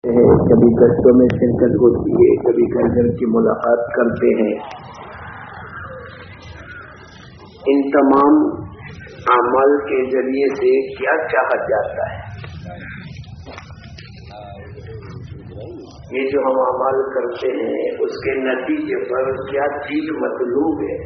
کبھی گشتوں میں شرکت ہوتی ہے، کبھی گھر گھر کی ملاقات کرتے ہیں. ان تمام اعمال کے ذریعے سے کیا چاہا جاتا ہے؟ یہ جو ہم اعمال کرتے ہیں اس کے نتیجے پر کیا چیز مطلوب ہے؟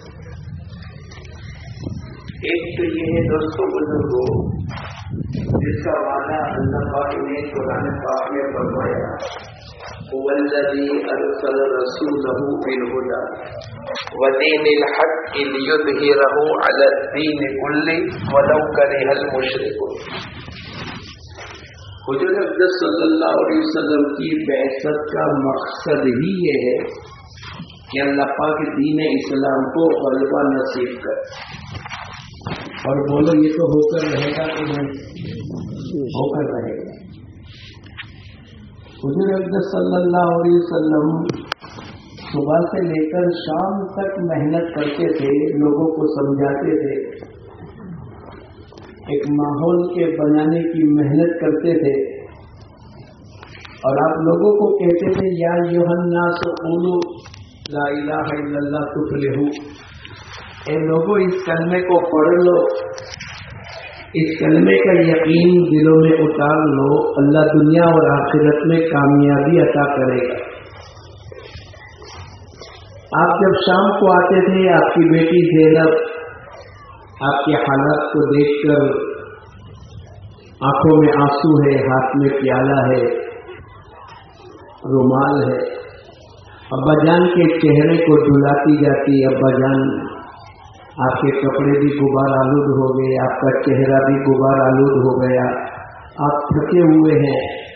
ایک تو یہ ہے دوستوں بزرگوں، جس کا وعدہ اللہ پاک نے قرآن پاک میں فرمایا، والذی ارسل رسولہ بالہدی ودین الحق لیظہرہ علی الدین کلہ ولو کرہ المشرکون. حضور اقدس صلی اللہ علیہ وسلم کی بعثت کا مقصد ہی یہ ہے کہ اللہ پاک دین اسلام کو غلبہ نصیب کرے. اور بولو یہ تو ہو کر رہے گا کہ نہیں؟ ہو کر رہے گا. حضور اقدس صلی اللہ علیہ وسلم صبح سے لے کر شام تک محنت کرتے تھے، لوگوں کو سمجھاتے تھے، ایک ماحول کے بنانے کی محنت کرتے تھے، اور آپ لوگوں کو کہتے تھے یا ایھا الناس قولوا لا الہ الا اللہ تفلحوا. اے لوگوں اس کلمے کو پڑھ لو، اس کلمے کا یقین دلوں میں اتار لو، اللہ دنیا اور آخرت میں کامیابی عطا کرے گا. آپ جب شام کو آتے تھے، آپ کی بیٹی زینب آپ کے حالات کو دیکھ کر آنکھوں میں آنسو ہے، ہاتھ میں پیالہ ہے، رومال ہے، ابا جان کے چہرے کو دھلاتی جاتی. ابا جان آپ کے کپڑے بھی غبار آلود ہو گئے، آپ کا چہرہ بھی غبار آلود ہو گیا، آپ تھکے ہوئے ہیں.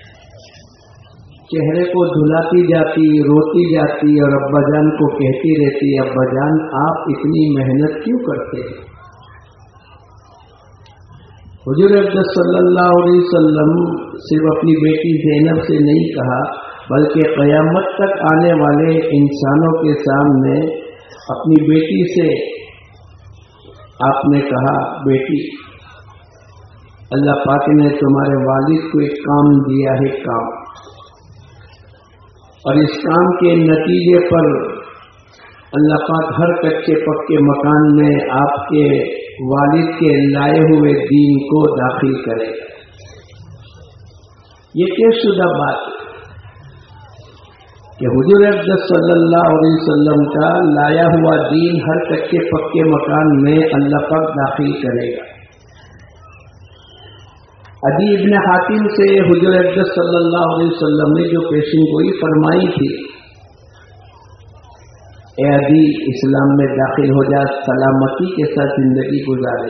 چہرے کو دھلاتی جاتی، روتی جاتی، اور ابا جان کو کہتی رہتی، ابا جان آپ اتنی محنت کیوں کرتے ہیں؟ حضور اقدس صلی اللہ علیہ وسلم صرف اپنی بیٹی زینب سے نہیں کہا، بلکہ قیامت تک آنے والے انسانوں کے سامنے اپنی بیٹی سے آپ نے کہا، بیٹی اللہ پاک نے تمہارے والد کو ایک کام دیا ہے، کام، اور اس کام کے نتیجے پر اللہ پاک ہر کچے پکے مکان میں آپ کے والد کے لائے ہوئے دین کو داخل کرے. یہ طے شدہ بات ہے کہ حضور اقدس صلی اللہ علیہ وسلم کا لایا ہوا دین ہر کچے پکے مکان میں اللہ پاک داخل کرے گا. عدی ابن حاتم سے حضور اقدس صلی اللہ علیہ وسلم نے جو پیشن گوئی فرمائی تھی، اے عدی اسلام میں داخل ہو جا، سلامتی کے ساتھ زندگی گزارے.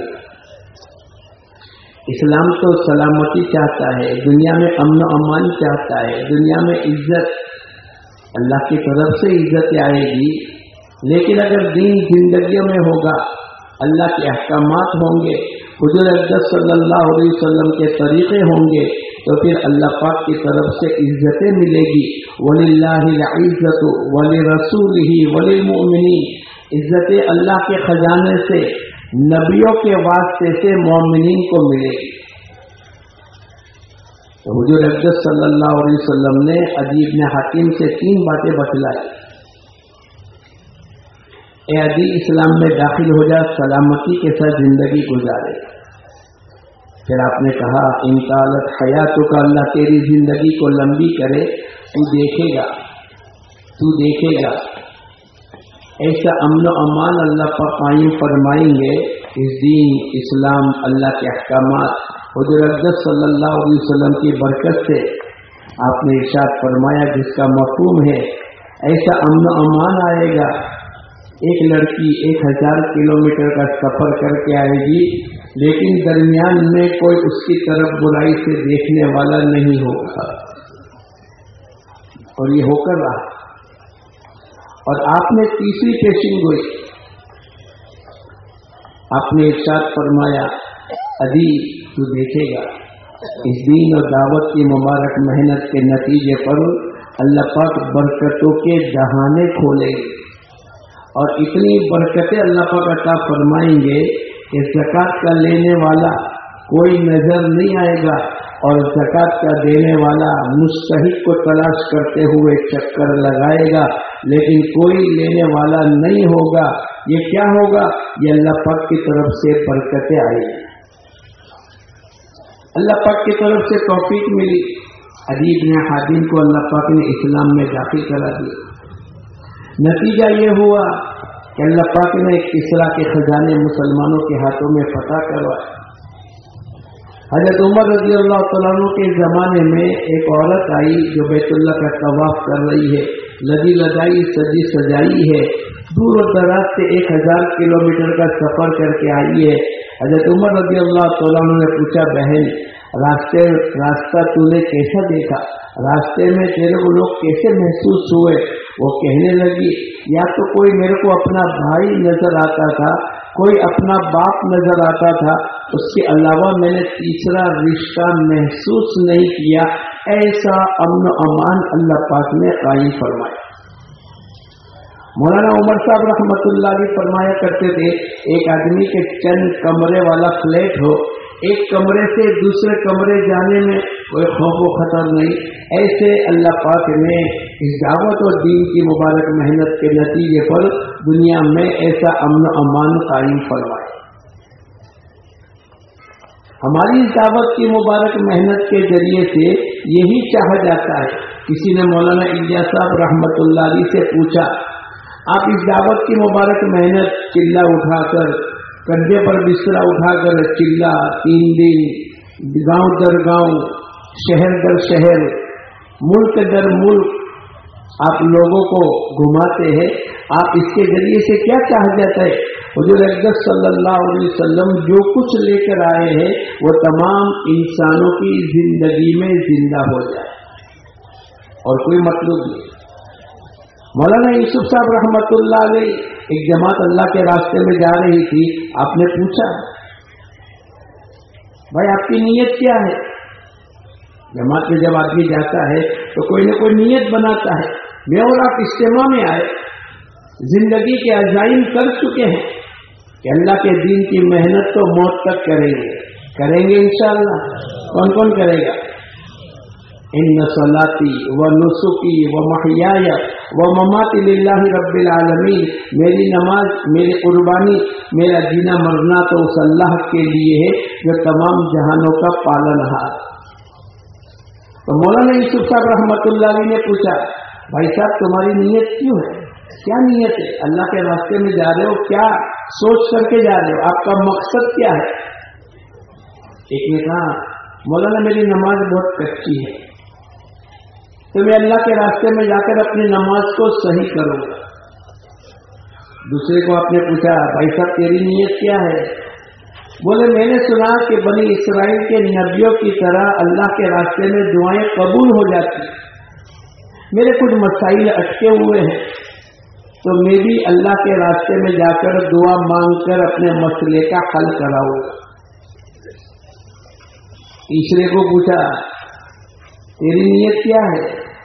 اسلام تو سلامتی چاہتا ہے، دنیا میں امن و امان چاہتا ہے، دنیا میں عزت، اللہ کی طرف سے عزت آئے گی. لیکن اگر دین زندگیوں میں ہوگا، اللہ کے احکامات ہوں گے، حضور اقدس صلی اللہ علیہ وسلم کے طریقے ہوں گے، تو پھر اللہ پاک کی طرف سے عزتیں ملے گی. وَلِلَّهِ الْعِزَّةُ وَلِرَسُولِهِ وَلِلْمُؤْمِنِينَ. عزتیں اللہ کے خزانے سے، نبیوں کے واسطے سے مومنین کو ملے گی. حضور اقدس صلی اللہ علیہ وسلم نے عدی ابن حاتم سے 3 باتیں بتلائی. اے عدی اسلام میں داخل ہو جا، سلامتی کے ساتھ زندگی گزارے. پھر آپ نے کہا، ان طالت حیاتک، اللہ تیری زندگی کو لمبی کرے، تو دیکھے گا ایسا امن و امان اللہ پر قائم فرمائیں گے. اس دین اسلام، اللہ کے احکامات، حضور اقدس صلی اللہ علیہ وسلم کی برکت سے آپ نے ارشاد فرمایا، جس کا مفہوم ہے ایسا امن و امان آئے گا. ایک لڑکی 1000 کلومیٹر کا سفر کر کے آئے گی، لیکن درمیان میں کوئی اس کی طرف برائی سے دیکھنے والا نہیں ہوگا. اور یہ ہو کر رہا. اور آپ نے تیسری پیشن گوئی، آپ نے ارشاد فرمایا، عدی تو دیکھے گا اس دین اور دعوت کی مبارک محنت کے نتیجے پر اللہ پاک برکتوں کے دہانے کھولے گے، اور اتنی برکتیں اللہ پاک عطا فرمائیں گے کہ زکوٰۃ کا لینے والا کوئی نظر نہیں آئے گا. اور زکات کا دینے والا مستحق کو تلاش کرتے ہوئے چکر لگائے گا لیکن کوئی لینے والا نہیں ہوگا، یہ کیا ہوگا؟ یہ اللہ پاک کی طرف سے برکتیں آئی، اللہ پاک کی طرف سے توفیق ملی۔ عدی بن حاتم کو اللہ پاک نے اسلام میں داخل کرا دیا۔ نتیجہ یہ ہوا کہ اللہ پاک نے کسریٰ کے خزانے مسلمانوں کے ہاتھوں میں فتح کروائے۔ حضرت عمر رضی اللہ تعالیٰ عنہ کے زمانے میں ایک عورت آئی جو بیت اللہ کا طواف کر رہی ہے، لدی لدائی سجی سجائی ہے، دور و دراز سے 1000 کلومیٹر کا سفر کر کے آئی ہے۔ حضرت عمر رضی اللہ تعالیٰ عنہ نے پوچھا، بہن راستہ تو نے کیسا دیکھا؟ راستے میں تیرے کو لوگ کیسے محسوس ہوئے؟ وہ کہنے لگی، یا تو کوئی میرے کو اپنا بھائی نظر آتا تھا، کوئی اپنا باپ نظر آتا تھا، اس کے علاوہ میں نے تیسرا رشتہ محسوس نہیں کیا۔ ایسا امن و امان اللہ پاک نے قائم فرمایا۔ مولانا عمر صاحب رحمۃ اللہ علیہ فرمایا کرتے تھے، ایک آدمی کے چند کمرے والا فلیٹ ہو، ایک کمرے سے دوسرے کمرے جانے میں کوئی خوف و خطر نہیں۔ ایسے اللہ پاک نے اس دعوت اور دین کی مبارک محنت کے نتیجے پر دنیا میں ایسا امن و امان قائم فرمایا۔ ہماری اس دعوت کی مبارک محنت کے ذریعے سے یہی چاہا جاتا ہے۔ کسی نے مولانا الیاس صاحب رحمۃ اللہ علیہ سے پوچھا، آپ اس دعوت کی مبارک محنت چلہ اٹھا کر، کندھے پر بستر اٹھا کر چلہ 3 دن گاؤں در گاؤں، شہر در شہر، ملک در ملک آپ لوگوں کو گھماتے ہیں، آپ اس کے ذریعے سے کیا چاہا جاتا ہے؟ حضور اقدس صلی اللہ علیہ وسلم جو کچھ لے کر آئے ہیں وہ تمام انسانوں کی زندگی میں زندہ ہو جائے، اور کوئی مطلوب نہیں۔ مولانا یوسف صاحب رحمۃ اللہ علیہ ایک جماعت اللہ کے راستے میں جا رہی تھی، آپ نے پوچھا، بھائی آپ کی نیت کیا ہے؟ جماعت میں جب آدمی جاتا ہے تو کوئی نہ کوئی نیت بناتا ہے۔ میں اور آپ اجتماع میں آئے، زندگی کے عزائم کر چکے ہیں کہ اللہ کے دین کی محنت تو موت تک کریں گے انشاءاللہ۔ کون کون کرے گا؟ ان صلاتی و نسکی و محیای و مماتی للہ رب العالمین، میری نماز، میری قربانی، میرا جینا مرنا تو اس اللہ کے لیے ہے جو تمام جہانوں کا پالنہار۔ تو مولانا یوسف صاحب رحمۃ اللہ علیہ نے پوچھا، بھائی صاحب تمہاری نیت کیوں ہے؟ کیا نیت ہے؟ اللہ کے راستے میں جا رہے ہو، کیا سوچ کر کے جا رہے ہو؟ آپ کا مقصد کیا ہے؟ ایک نے کہا، مولانا میری نماز بہت کچی ہے تو میں اللہ کے راستے میں جا کر اپنی نماز کو صحیح کروں گا۔ دوسرے کو آپ نے پوچھا، بھائی صاحب تیری نیت کیا ہے؟ بولے میں نے سنا کہ بنی اسرائیل کے نبیوں کی طرح اللہ کے راستے میں دعائیں قبول ہو جاتی، میرے کچھ مسائل اٹکے ہوئے ہیں تو میں بھی اللہ کے راستے میں جا کر دعا مانگ کر اپنے مسئلے کا حل کراؤں گا۔ تیسرے کو پوچھا، تیری نیت کیا ہے؟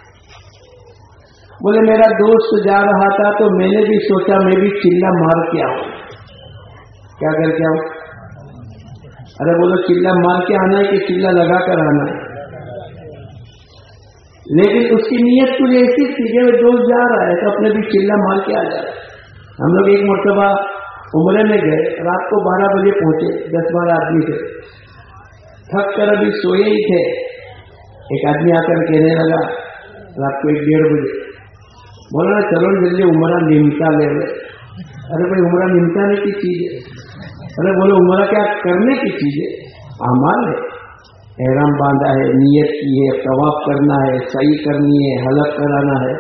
بولے میرا دوست جا رہا تھا تو میں نے بھی سوچا میں بھی چلہ مار کے آؤں۔ کیا کر کے آؤں؟ ارے بولو چلہ مار کے آنا ہے کہ چلہ لگا کر آنا ہے؟ لیکن اس کی نیت کچھ ایسی تھی کہ وہ دوست جا رہا ہے تو اپنے بھی چلہ مار کے آ جا رہا ہے۔ ہم لوگ ایک مرتبہ عمرے میں گئے، رات کو 12 بجے پہنچے، 10-12 آدمی تھے، تھک کر ابھی سوئے ہی تھے، ایک آدمی آ کر کہنے لگا رات کو 1-1:30 بجے، مولانا چلو جلدی عمرہ نمٹا لے رہے۔ ارے بھائی عمرہ نمٹانے کی چیز ہے؟ ارے بولے عمرہ کیا کرنے کی چیز ہے؟ اعمال ہے، احرام باندھا ہے، نیت کی ہے، طواف کرنا ہے، سعی کرنی ہے، حلق کرانا ہے،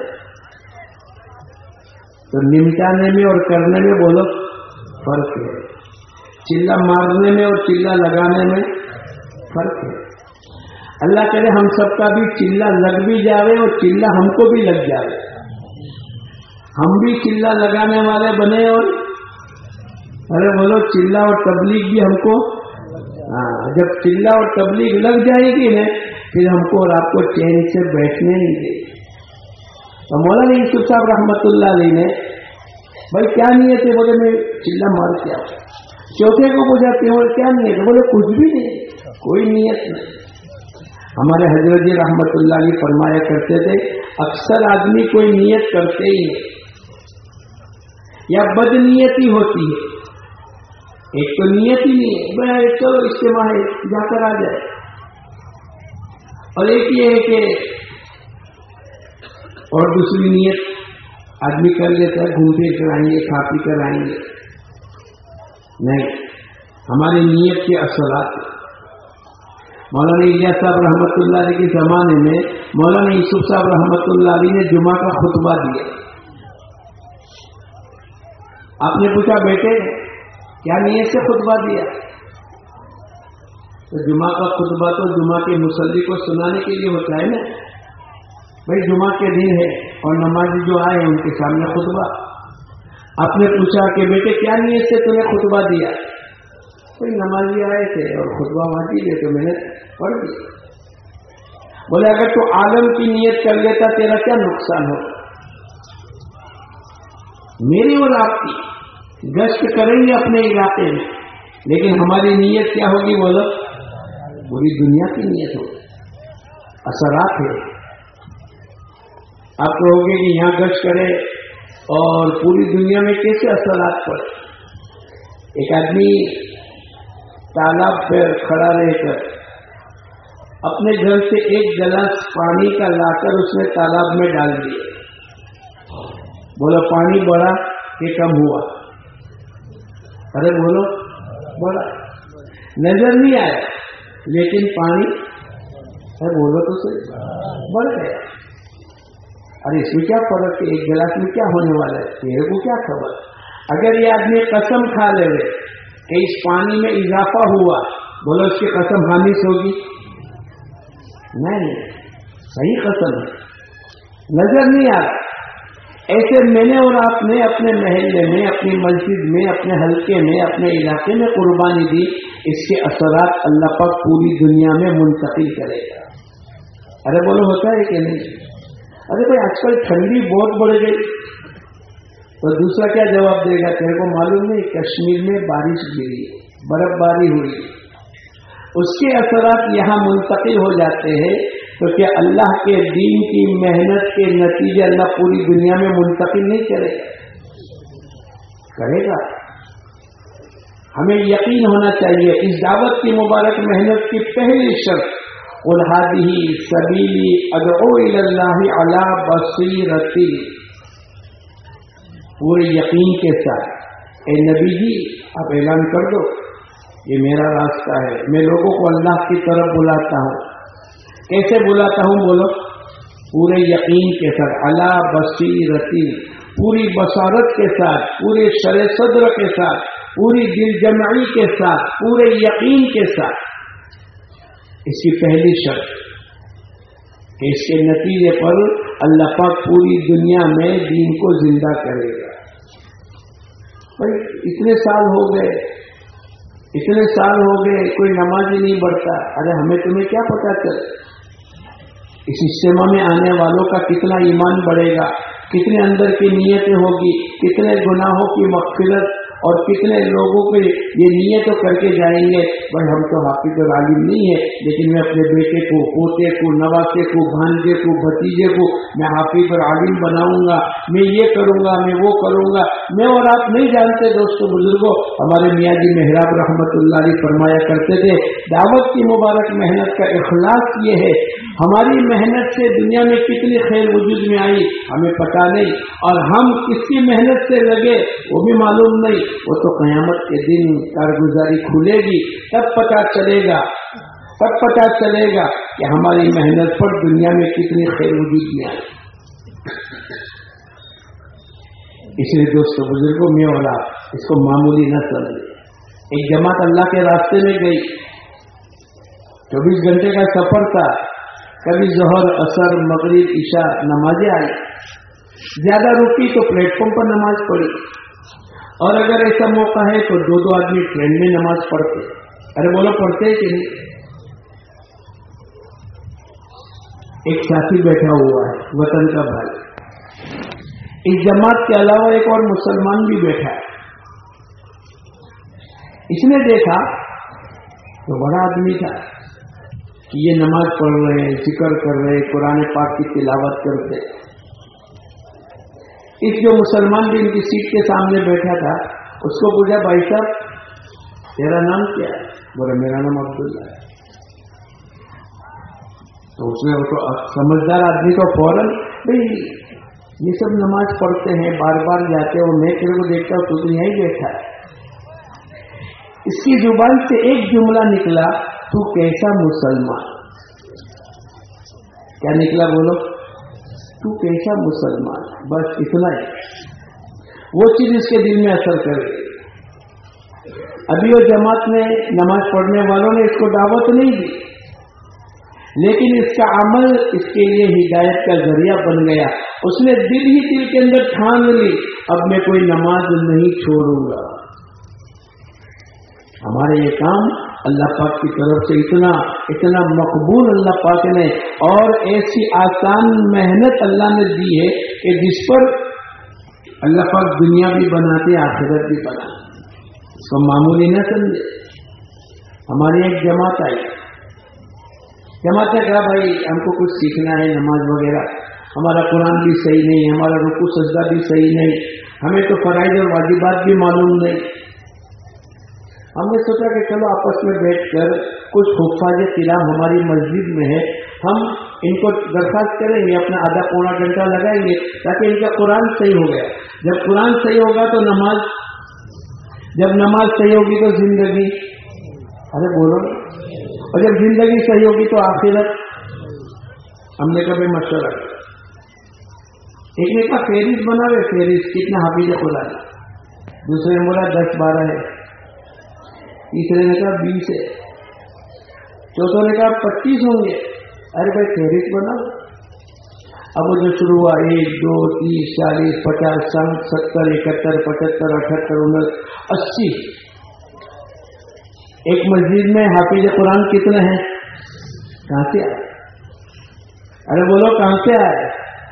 تو نمٹانے میں اور کرنے میں بولو فرق ہے، چلہ مارنے میں اور چلہ لگانے میں فرق ہے۔ اللہ کرے ہم سب کا بھی چلہ لگ بھی جا رہے اور چلہ ہم کو بھی لگ جا رہے، ہم بھی چلہ لگانے والے بنے، اور ارے بولو چلہ اور تبلیغ بھی ہم کو، جب چلہ اور تبلیغ لگ جائے گی نا پھر ہم کو اور آپ کو چین سے بیٹھنے نہیں دے گی۔ تو مولانا یوسف صاحب رحمۃ اللہ علیہ نے، بھائی کیا نیت ہے؟ بولے میں چلہ مار کے آؤں۔ چوتھے کو پوچھاتے ہیں اور کیا نیت ہے؟ بولے کچھ بھی نہیں، کوئی نیت نہیں۔ ہمارے حضرت جی رحمت اللہ علیہ فرمایا کرتے تھے اکثر آدمی کوئی نیت کرتے ہی نہیں یا بد نیتی ہوتی ہے. ایک تو نیت ہی نہیں ہے بھائی چلو اجتماع ہے جا کر آ جائے, اور ایک یہ ہے کہ اور دوسری نیت آدمی کر لیتا ہے گھوم پھر کر آئیں گے کھا پی کر آئیں گے. نہیں, ہماری نیت کے اثرات. مولانا الیاس صاحب رحمۃ اللہ علیہ کے زمانے میں مولانا یوسف صاحب رحمۃ اللہ علیہ نے جمعہ کا خطبہ دیا. آپ نے پوچھا بیٹے کیا نیت سے خطبہ دیا؟ تو جمعہ کا خطبہ تو جمعہ کے مصلی کو سنانے کے لیے ہوتا ہے نا. بھائی جمعہ کے دن ہے اور نمازی جو آئے ان کے سامنے خطبہ. آپ نے پوچھا کہ بیٹے کیا نیت سے تم نے خطبہ دیا؟ کوئی نمازی آئے تھے اور خطبہ واجب ہے تو میں نے پڑھ دیا. بولے اگر تو عالم کی نیت کر لیتا تیرا کیا نقصان ہو؟ میری اور آپ کی گشت کریں گے اپنے علاقے میں, لیکن ہماری نیت کیا ہوگی بولو؟ پوری دنیا کی نیت ہوگی. اثرات ہے. آپ کہو گے کہ یہاں گشت کرے اور پوری دنیا میں کیسے اثرات پڑے؟ ایک آدمی تالاب پر کھڑا رہ کر اپنے گھر سے ایک گلاس پانی کا لا کر اس نے تالاب میں ڈال دیا. بولو پانی بڑا کہ کم ہوا؟ ارے بولو بڑا. نظر نہیں آیا لیکن پانی ارے بولو تو صحیح بڑھ گیا. ارے اس میں کیا فرق ہے؟ ایک گلاس میں کیا ہونے والا ہے تیرے کو کیا خبر؟ اگر یہ آدمی قسم کھا لے کہ اس پانی میں اضافہ ہوا, بولو اس کی قسم خامش ہوگی؟ نہیں, صحیح قسم ہے, نظر نہیں آ رہا. ایسے میں نے اور آپ نے اپنے محلے میں, اپنی مسجد میں, اپنے حلقے میں, اپنے علاقے میں قربانی دی, اس کے اثرات اللہ پاک پوری دنیا میں منتقل کرے گا. ارے بولو ہوتا ہے کہ نہیں؟ ارے بھائی آج کل ٹھنڈی بہت بڑھ گئی, تو دوسرا کیا جواب دے گا؟ تیرے کو معلوم نہیں کشمیر میں بارش گری, برف باری ہوئی, اس کے اثرات یہاں منتقل ہو جاتے ہیں. تو کیا اللہ کے دین کی محنت کے نتیجے اللہ پوری دنیا میں منتقل نہیں کرے گا؟ کرے گا. ہمیں یقین ہونا چاہیے. اس دعوت کی مبارک محنت کی پہلی شرط قل هذه سبیلی ادعو الی اللہ علی بصیرتی, پورے یقین کے ساتھ اے نبی جی آپ اعلان کر دو یہ میرا راستہ ہے, میں لوگوں کو اللہ کی طرف بلاتا ہوں. کیسے بلاتا ہوں بولو؟ پورے یقین کے ساتھ, علی بصیرتی, پوری بصارت کے ساتھ, پورے شرع صدر کے ساتھ, پوری دل جمعی کے ساتھ, پورے یقین کے ساتھ. اس کی پہلی شرط کہ اس کے نتیجے پر اللہ پاک پوری دنیا میں دین کو زندہ کرے گا. بھائی اتنے سال ہو گئے, کوئی نماز ہی نہیں پڑھتا. ارے ہمیں تمہیں کیا پتا چلے؟ اس اجتماع میں آنے والوں کا کتنا ایمان بڑھے گا, کتنے اندر کی نیتیں ہوگی, کتنے گناہوں کی مغفرت, اور کتنے لوگوں کو یہ نیت تو کر کے جائیں گے بھائی ہم تو حافظ اور عالم نہیں ہے, لیکن میں اپنے بیٹے کو, پوتے کو, نواسے کو, بھانجے کو, بھتیجے کو میں حافظ اور عالم بناؤں گا, میں یہ کروں گا, میں وہ کروں گا. میں اور آپ نہیں جانتے دوستوں بزرگوں, ہمارے میاں جی محراب رحمت اللہ علیہ فرمایا کرتے تھے دعوت کی مبارک محنت کا اخلاص یہ ہے, ہماری محنت سے دنیا میں کتنی خیر وجود میں آئی ہمیں پتا نہیں, اور ہم کس کی محنت سے لگے وہ بھی معلوم نہیں. وہ تو قیامت کے دن کارگزاری کھلے گی تب پتا چلے گا کہ ہماری محنت پر دنیا میں کتنی خیر وجود میں آئی. اس لیے دوستوں بزرگوں میں اور آپ اس کو معمولی نہ سمجھیں. ایک جماعت اللہ کے راستے میں گئی, 24 گھنٹے کا سفر تھا, کبھی ظہر, عصر, مغرب, عشاء نمازیں آئی, زیادہ رکی تو پلیٹ فارم پر نماز پڑھی, اور اگر ایسا موقع ہے تو 2 آدمی ٹرین میں نماز پڑھتے. ارے بولو پڑھتے کہ نہیں؟ ایک ساتھی بیٹھا ہوا ہے, وطن کا بھائی, اس جماعت کے علاوہ ایک اور مسلمان بھی بیٹھا ہے. اس نے دیکھا تو بڑا آدمی تھا, कि ये नमाज पढ़ रहे हैं, जिक्र कर रहे हैं, कुरान पाक की तिलावत करते। इस जो मुसलमान भी इनकी सीट के सामने बैठा था, उसको पूछा, भाई साहब तेरा नाम क्या है? बोले मेरा नाम अब्दुल्ला है। तो उसने वो तो समझदार आदमी को फौरन, भाई ये सब नमाज पढ़ते हैं, बार बार जाते हो, मैं तेरे को देखता हूं, तू तो यहीं बैठा है। इसकी जुबान से एक जुमला निकला, तू कैसा मुसलमान। क्या निकला बोलो? तू कैसा मुसलमान। बस इतना ही, वो चीज इसके दिल में असर कर गई। अभी वो जमात में नमाज पढ़ने वालों ने इसको दावत नहीं दी, लेकिन इसका अमल इसके लिए हिदायत का जरिया बन गया। उसने दिल ही दिल के अंदर ठान ली, अब मैं कोई नमाज नहीं छोड़ूंगा। हमारे ये काम अल्लाह पाक की तरफ से इतना मकबूल अल्लाह पाक ने, और ऐसी आसान मेहनत अल्लाह ने दी है कि जिस पर अल्लाह पाक दुनिया भी बनाते, आखिरत भी बनाते। इसको मामूली न समझे। हमारी एक जमात आई, जमात ने कहा भाई हमको कुछ सीखना है, नमाज वगैरह, हमारा कुरान भी सही नहीं, हमारा रुकू सजदा भी सही नहीं, हमें तो फराइज और वाजिबात भी मालूम नहीं। हमने सोचा कि चलो आपस में बैठकर कुछ हुफ्फाज़ किराम हमारी मस्जिद में है, हम इनको दरखास्त करेंगे, अपना आधा पौना घंटा लगाएंगे ताकि इनका कुरान सही हो गया। जब कुरान सही होगा तो नमाज, जब नमाज सही होगी तो जिंदगी, अरे बोलो, और जब जिंदगी सही होगी तो आखिरत। हमने कभी मशवरा, एक ने कहा फेरिस बनावे, फेरिस कितना हाफिज कुरान, दूसरे ने बोला 10-12 है, तीसरे ने कहा 20 है, चौथे ने कहा 25 होंगे। अरे भाई फेरिस बनाओ। अब वो जो शुरू हुआ 1, 2, 30, 40, 50, 60, 70, 71, 75, 78, 79, 80। एक मस्जिद में हाफिज कुरान कितने हैं? कहां से आए? अरे बोलो कहां से आए?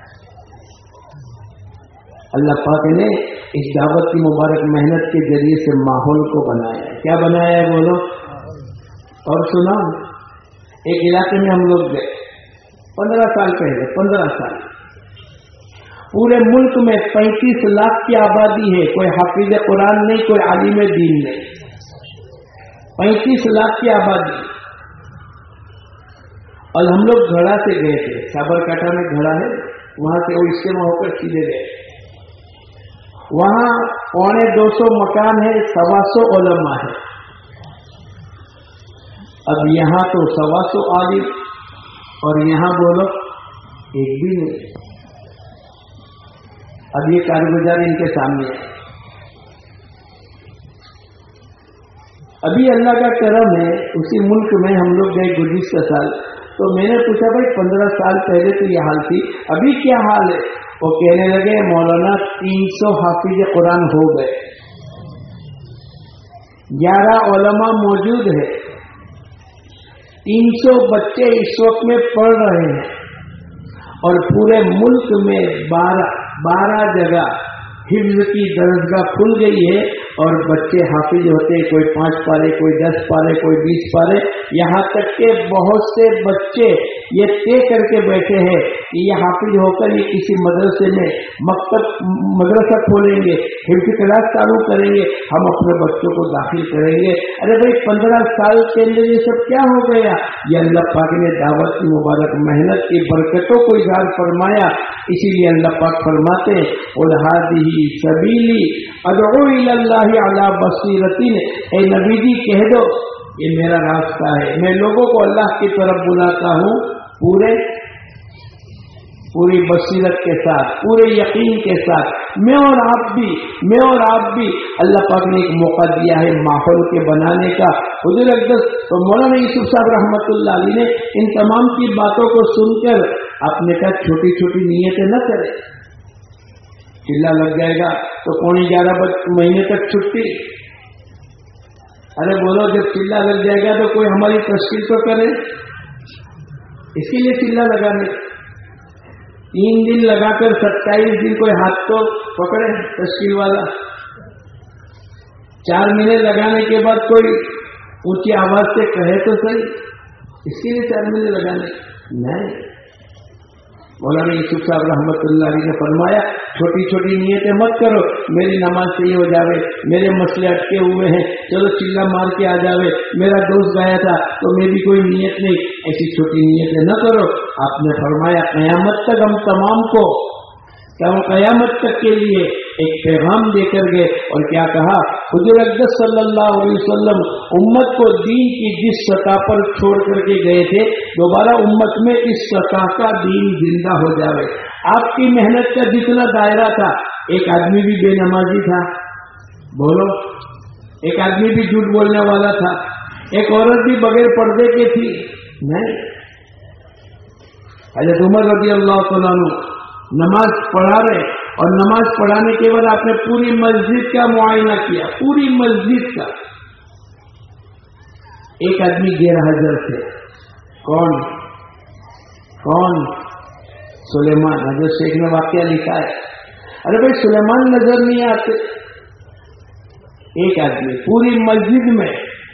अल्लाह पाक ने इस दावत की मुबारक मेहनत के जरिए से माहौल को बनाया। क्या बनाया है बोलो? और सुना, एक इलाके में हम लोग गए 15 साल पहले, 15 साल, पूरे मुल्क में 35 लाख की आबादी है, कोई हाफिज कुरान नहीं, कोई आलिम दीन नहीं, 35 लाख की आबादी। और हम लोग घड़ा से गए थे, साबरकांठा में घड़ा है, वहां से वो इस्तेमाल होकर सीधे गए। वहां 250 मकान है, 125 उलमा है। अब यहां तो 125 आलिम, और यहां बोलो एक भी नहीं। अब ये कारगुजार इनके सामने है। अभी अल्लाह का करम है, उसी मुल्क में हम लोग गए गुज़िश्ता साल, तो मैंने पूछा भाई 15 साल पहले तो ये हाल थी, अभी क्या हाल है? वो कहने लगे मौलाना 300 हाफिज कुरान हो गए, 11 उलमा मौजूद है, 300 बच्चे इस वक्त में पढ़ रहे हैं, और पूरे मुल्क में 12 जगह हिफ्ज की दरजगाह खुल गई है, और बच्चे हाफिज होते, कोई 5 पारे, कोई 10 पारे, कोई 20 पारे, यहाँ तक के बहुत से बच्चे ये तय करके बैठे हैं कि ये हाफिज होकर ये किसी मदरसे में मदरसा खोलेंगे, हिफ्ज क्लास चालू करेंगे, हम अपने बच्चों को दाखिल करेंगे। अरे भाई 15 साल के अंदर ये सब क्या हो गया? ये अल्लाह पाक ने दावत की मुबारक मेहनत की बरकतों को इज़हार फरमाया। इसीलिए अल्लाह पाक फरमाते उल हादिही सबीली अदऊ इलल्लाहि अला बसीरतिन, ए नबी जी कह दो ये मेरा रास्ता है, मैं लोगों को अल्लाह की तरफ बुलाता हूँ पूरी बसीरत के साथ, पूरे यकीन के साथ। मैं और आप भी अल्लाह पाक ने एक मौका दिया है माहौल के बनाने का। हुजूर अक़दस तो मौलाना यूसुफ साहब रहमतुल्लाह अलैह ने इन तमाम की बातों को सुनकर आपने कहा छोटी छोटी नीयतें न करें, चिल्ला लग जाएगा तो 11:15 महीने तक छुट्टी। अरे बोलो जब चिल्ला लग जाएगा तो कोई हमारी तशकील तो करे, इसके लिए चिल्ला लगाने। 3 दिन लगाकर 27 दिन कोई हाथ तो पकड़े तशकील वाला। 4 महीने लगाने के बाद कोई ऊंची आवाज से कहे तो सही, اس کے لیے 4 مہینے لگانے نہیں. مولانا یوسف صاحب رحمت اللہ علیہ نے فرمایا چھوٹی چھوٹی نیتیں مت کرو, میری نماز صحیح ہو جاوے, میرے مسئلے اٹکے ہوئے ہیں, چلو چلا مار کے آ جاوے, میرا دوست گیا تھا تو میری کوئی نیت نہیں, ایسی چھوٹی نیتیں نہ کرو. آپ نے فرمایا قیامت تک ہم تمام کو, کیا وہ قیامت تک کے لیے ایک پیغام دے کر گئے, اور کیا کہا, حضور اقدس صلی اللہ علیہ وسلم امت کو دین کی جس سطح پر چھوڑ کر کے گئے تھے دوبارہ امت میں اس سطح کا دین زندہ ہو جاوے. آپ کی محنت کا جتنا دائرہ تھا, ایک آدمی بھی بے نمازی تھا, بولو, ایک آدمی بھی جھوٹ بولنے والا تھا, ایک عورت بھی بغیر پردے کی تھی نہیں. حضرت عمر رضی اللہ تعالیٰ عنہ نماز پڑھا رہے, اور نماز پڑھانے کے بعد آپ نے پوری مسجد کا معائنہ کیا, پوری مسجد کا. ایک آدمی غیر حاضر تھے. کون؟ سلیمان. حضرت شیخ نے واقعہ لکھا ہے, ارے بھائی سلیمان نظر نہیں آتے. ایک آدمی پوری مسجد میں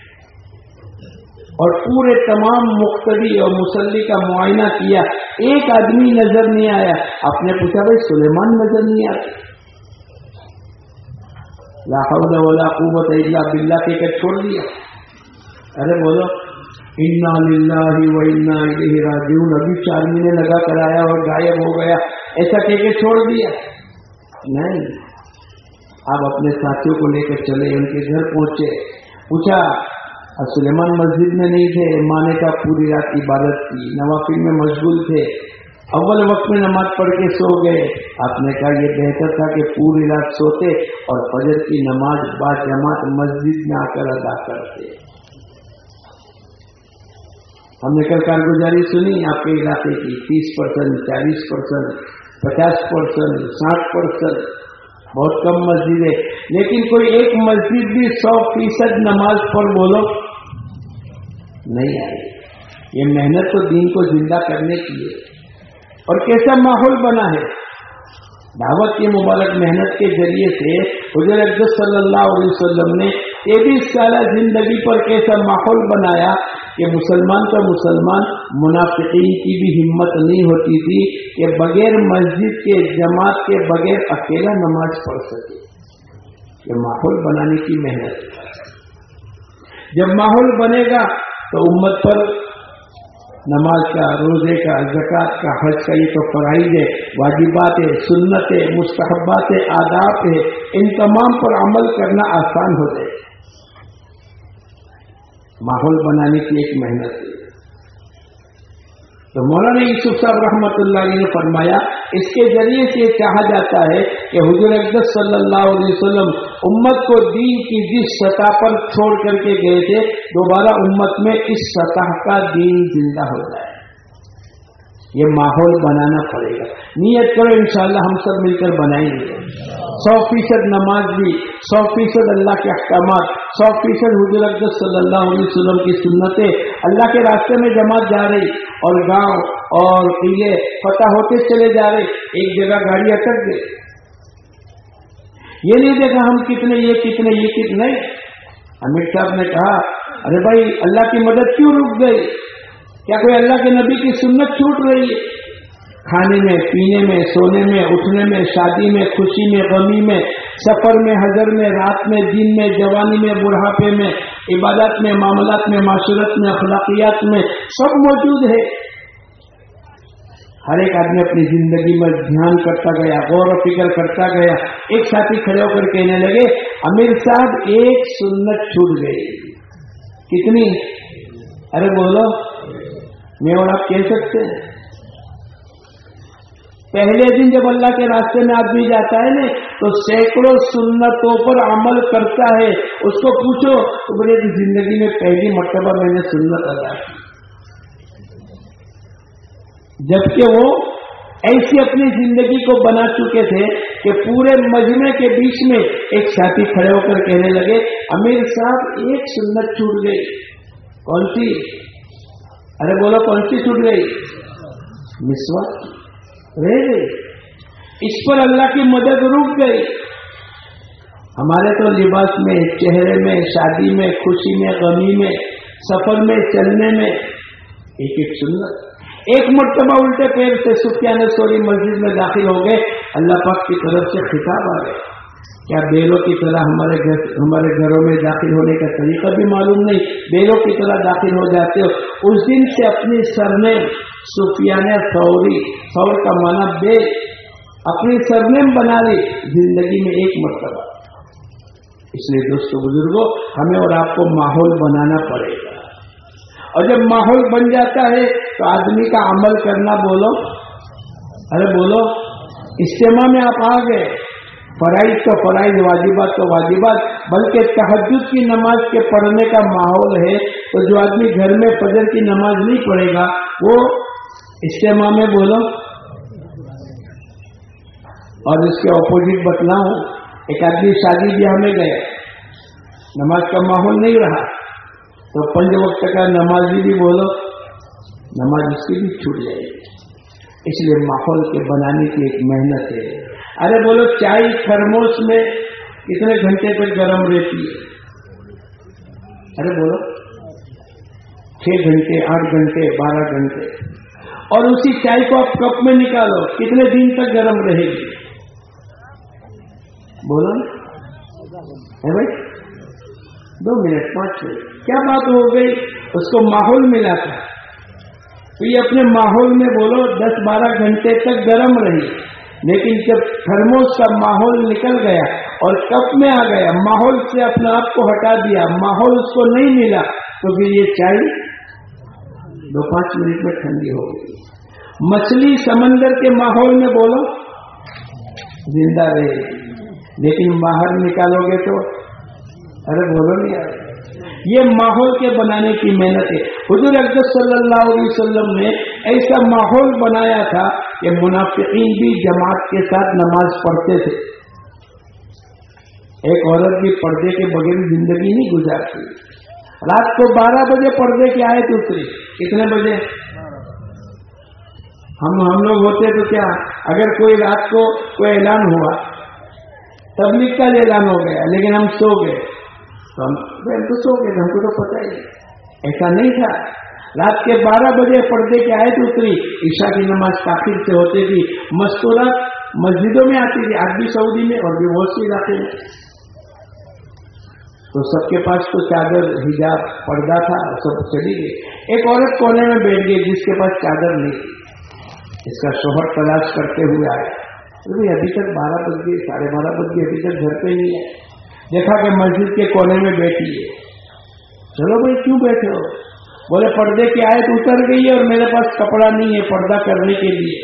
اور پورے تمام مقتدی اور مصلی کا معائنہ کیا, ایک آدمی نظر نہیں آیا. آپ نے پوچھا بھائی سلیمان نظر نہیں آتے؟ لا حول ولا قوت الا باللہ کہہ کر چھوڑ دیا. ارے بولو انا للہ و انا الیہ راجعون, ابھی 4 مہینے لگا کر آیا اور غائب ہو گیا, ایسا کہہ کے چھوڑ دیا نہیں. آپ اپنے ساتھیوں کو لے کر چلے, ان کے گھر پہنچے, پوچھا سلیمان مسجد میں نہیں تھے, ماں نے کہا پوری رات عبادت کی, نوافل میں مشغول تھے, اول وقت میں نماز پڑھ کے سو گئے. آپ نے کہا یہ بہتر تھا کہ پوری رات سوتے اور فجر کی نماز با جماعت مسجد میں آ کر ادا کرتے. ہم نے کل کارگزاری سنی آپ کے علاقے کی, 30%, 40%, 50%, 60%, بہت کم مسجد ہے. لیکن کوئی ایک مسجد بھی 100% نماز پر بولو نہیں آئی. یہ محنت تو دین کو زندہ کرنے کی ہے. اور کیسا ماحول بنا ہے, دعوت کی مبارک محنت کے ذریعے سے حضور اقدس صلی اللہ علیہ وسلم نے 23 سالہ زندگی پر کیسا ماحول بنایا کہ مسلمان کا مسلمان, منافقین کی بھی ہمت نہیں ہوتی تھی کہ بغیر مسجد کے جماعت کے بغیر اکیلا نماز پڑھ سکے. یہ ماحول بنانے کی محنت. جب ماحول بنے گا تو امت پر نماز کا, روزے کا, زکوٰۃ کا, حج کا یہ تو فرائض ہے, واجبات ہے, سنت ہے, مستحبات ہے, آداب ہے, ان تمام پر عمل کرنا آسان ہو جائے. ماحول بنانے کی ایک محنت ہے. تو مولانا یوسف صاحب رحمت اللہ علیہ نے فرمایا اس کے ذریعے سے یہ چاہا جاتا ہے کہ حضور اقدس صلی اللہ علیہ وسلم امت کو دین کی جس سطح پر چھوڑ کر کے گئے تھے دوبارہ امت میں اس سطح کا دین زندہ ہو جائے. یہ ماحول بنانا پڑے گا. نیت کرو, انشاءاللہ ہم سب مل کر بنائیں گے. 100% نماز بھی, 100% اللہ کے احکامات, 100% حضور اقدس صلی اللہ علیہ وسلم کی سنتیں اللہ کے راستے میں جماعت جا رہی, اور گاؤں اور قلعے فتح ہوتے چلے جا رہے. ایک جگہ گاڑی اٹک گئی, یہ نہیں دیکھا ہم کتنے, یہ کتنے, یہ کتنے. امیر صاحب نے کہا ارے بھائی اللہ کی مدد کیوں رک گئی؟ کیا کوئی اللہ کے نبی کی سنت چھوٹ رہی ہے؟ کھانے میں, پینے میں, سونے میں, اٹھنے میں, شادی میں, خوشی میں, غمی میں, سفر میں, حضر میں, رات میں, دن میں, جوانی میں, بڑھاپے میں, عبادت میں, معاملات میں, معاشرت میں, اخلاقیات میں, سب موجود ہے. ہر ایک آدمی اپنی زندگی میں دھیان کرتا گیا, غور و فکر کرتا گیا. ایک ساتھی کھڑے ہو کر کہنے لگے امیر صاحب ایک سنت چھوٹ گئی. کتنی؟ ارے بولو, میں اور آپ کہہ سکتے ہیں. پہلے دن جب اللہ کے راستے میں آدمی جاتا ہے نا تو سینکڑوں سنتوں پر عمل کرتا ہے. اس کو پوچھو تو بولے زندگی میں پہلی مرتبہ میں نے سنت ادا کی, جبکہ وہ ایسی اپنی زندگی کو بنا چکے تھے کہ پورے مجمع کے بیچ میں ایک ساتھی کھڑے ہو کر کہنے لگے امیر صاحب ایک سنت چھوٹ گئی. کون سی؟ ارے بولو کون سی چھوٹ گئی؟ مسواک رہ گئی. اس پر اللہ کی مدد رک گئی. ہمارے تو لباس میں, چہرے میں, شادی میں, خوشی میں, غمی میں, سفر میں, چلنے میں एक एक सुन्नत। एक मर्तबा उल्टे पैर से सुफियान सौरी मस्जिद में दाखिल हो गए, अल्लाह पाक की तरफ से खिताब आ गया। क्या बेलों की तरह हमारे घरों में दाखिल होने का तरीका भी मालूम नहीं, बेलों की तरह दाखिल हो जाते हो। उस दिन से अपनी सरनेम सुफियान सौरी, सौर का माना बेल, अपनी सरनेम बना ली जिंदगी में एक मर्तबा। इसलिए दोस्तों बुजुर्गों, हमें और आपको माहौल बनाना पड़ेगा, और जब माहौल बन जाता है तो आदमी का अमल करना, बोलो अरे बोलो, इज्तिमा में आप आ गए, फराइज तो फराइज, वाजिबात तो वाजिबात, बल्कि तहज्जुद की नमाज के पढ़ने का माहौल है, तो जो आदमी घर में फजर की नमाज नहीं पढ़ेगा वो इज्तिमा में, बोलो। और इसके ऑपोजिट बतलाऊं, एक आदमी शादी ब्याह में गया, नमाज का माहौल नहीं रहा, तो 5 वक्त का नमाजी भी, बोलो, नमाज उसकी भी छूट जाएगी। इसलिए माहौल के बनाने की एक मेहनत है। अरे बोलो, चाय थर्मोस में कितने घंटे तक गर्म रहती है? अरे बोलो, 6 घंटे, 8 घंटे, 12 घंटे। और उसी चाय को आप कप में निकालो, कितने दिन तक गर्म रहेगी? बोलो है भाई, 2 मिनट 5 मिनट, क्या बात हो गई? उसको माहौल मिला था, तो ये अपने माहौल में, बोलो, 10-12 घंटे तक गर्म रही। लेकिन जब थर्मोस का माहौल निकल गया और कप में आ गया, माहौल से अपने आप को हटा दिया, माहौल उसको नहीं मिला, तो फिर ये चाय 2-5 मिनट में ठंडी हो गई। मछली समंदर के माहौल में, बोलो, जिंदा रहेगी, लेकिन बाहर निकालोगे तो, अरे बोलो नहीं यार। ये माहौल के बनाने की मेहनत है। हुजूर अक़दस सल्लल्लाहु अलैहि वसल्लम ने ऐसा माहौल बनाया था कि मुनाफिकीन भी जमात के साथ नमाज पढ़ते थे। एक औरत भी पर्दे के बगैर जिंदगी नहीं गुजारती। रात को 12 बजे पर्दे की आयत उतरी। कितने बजे? हम लोग होते तो क्या, अगर कोई रात को कोई ऐलान हुआ, तबलीग का ऐलान हो गया, लेकिन हम सो गए, तो हम तो सो गए, हमको तो पता ही। ऐसा नहीं था। रात के 12 बजे पर्दे की आयत उतरी, ईशा की नमाज ताखिर से होती थी, मस्तूरात मस्जिदों में आती थी, आज भी सऊदी में और भी बहुत से इलाके में। तो सबके पास तो चादर, हिजाब, पर्दा था, सब चली गई। एक औरत कोने में बैठ गई जिसके पास चादर नहीं थी। इसका शोहर तलाश करते हुए आया, अभी तक 12 बज गए, 12:30 बज गए, अभी तक घर पे नहीं है। देखा कि मस्जिद के कोने में बैठी है। चलो भाई, क्यों बैठे हो? बोले, पर्दे की आयत उतर गई है और मेरे पास कपड़ा नहीं है पर्दा करने के लिए।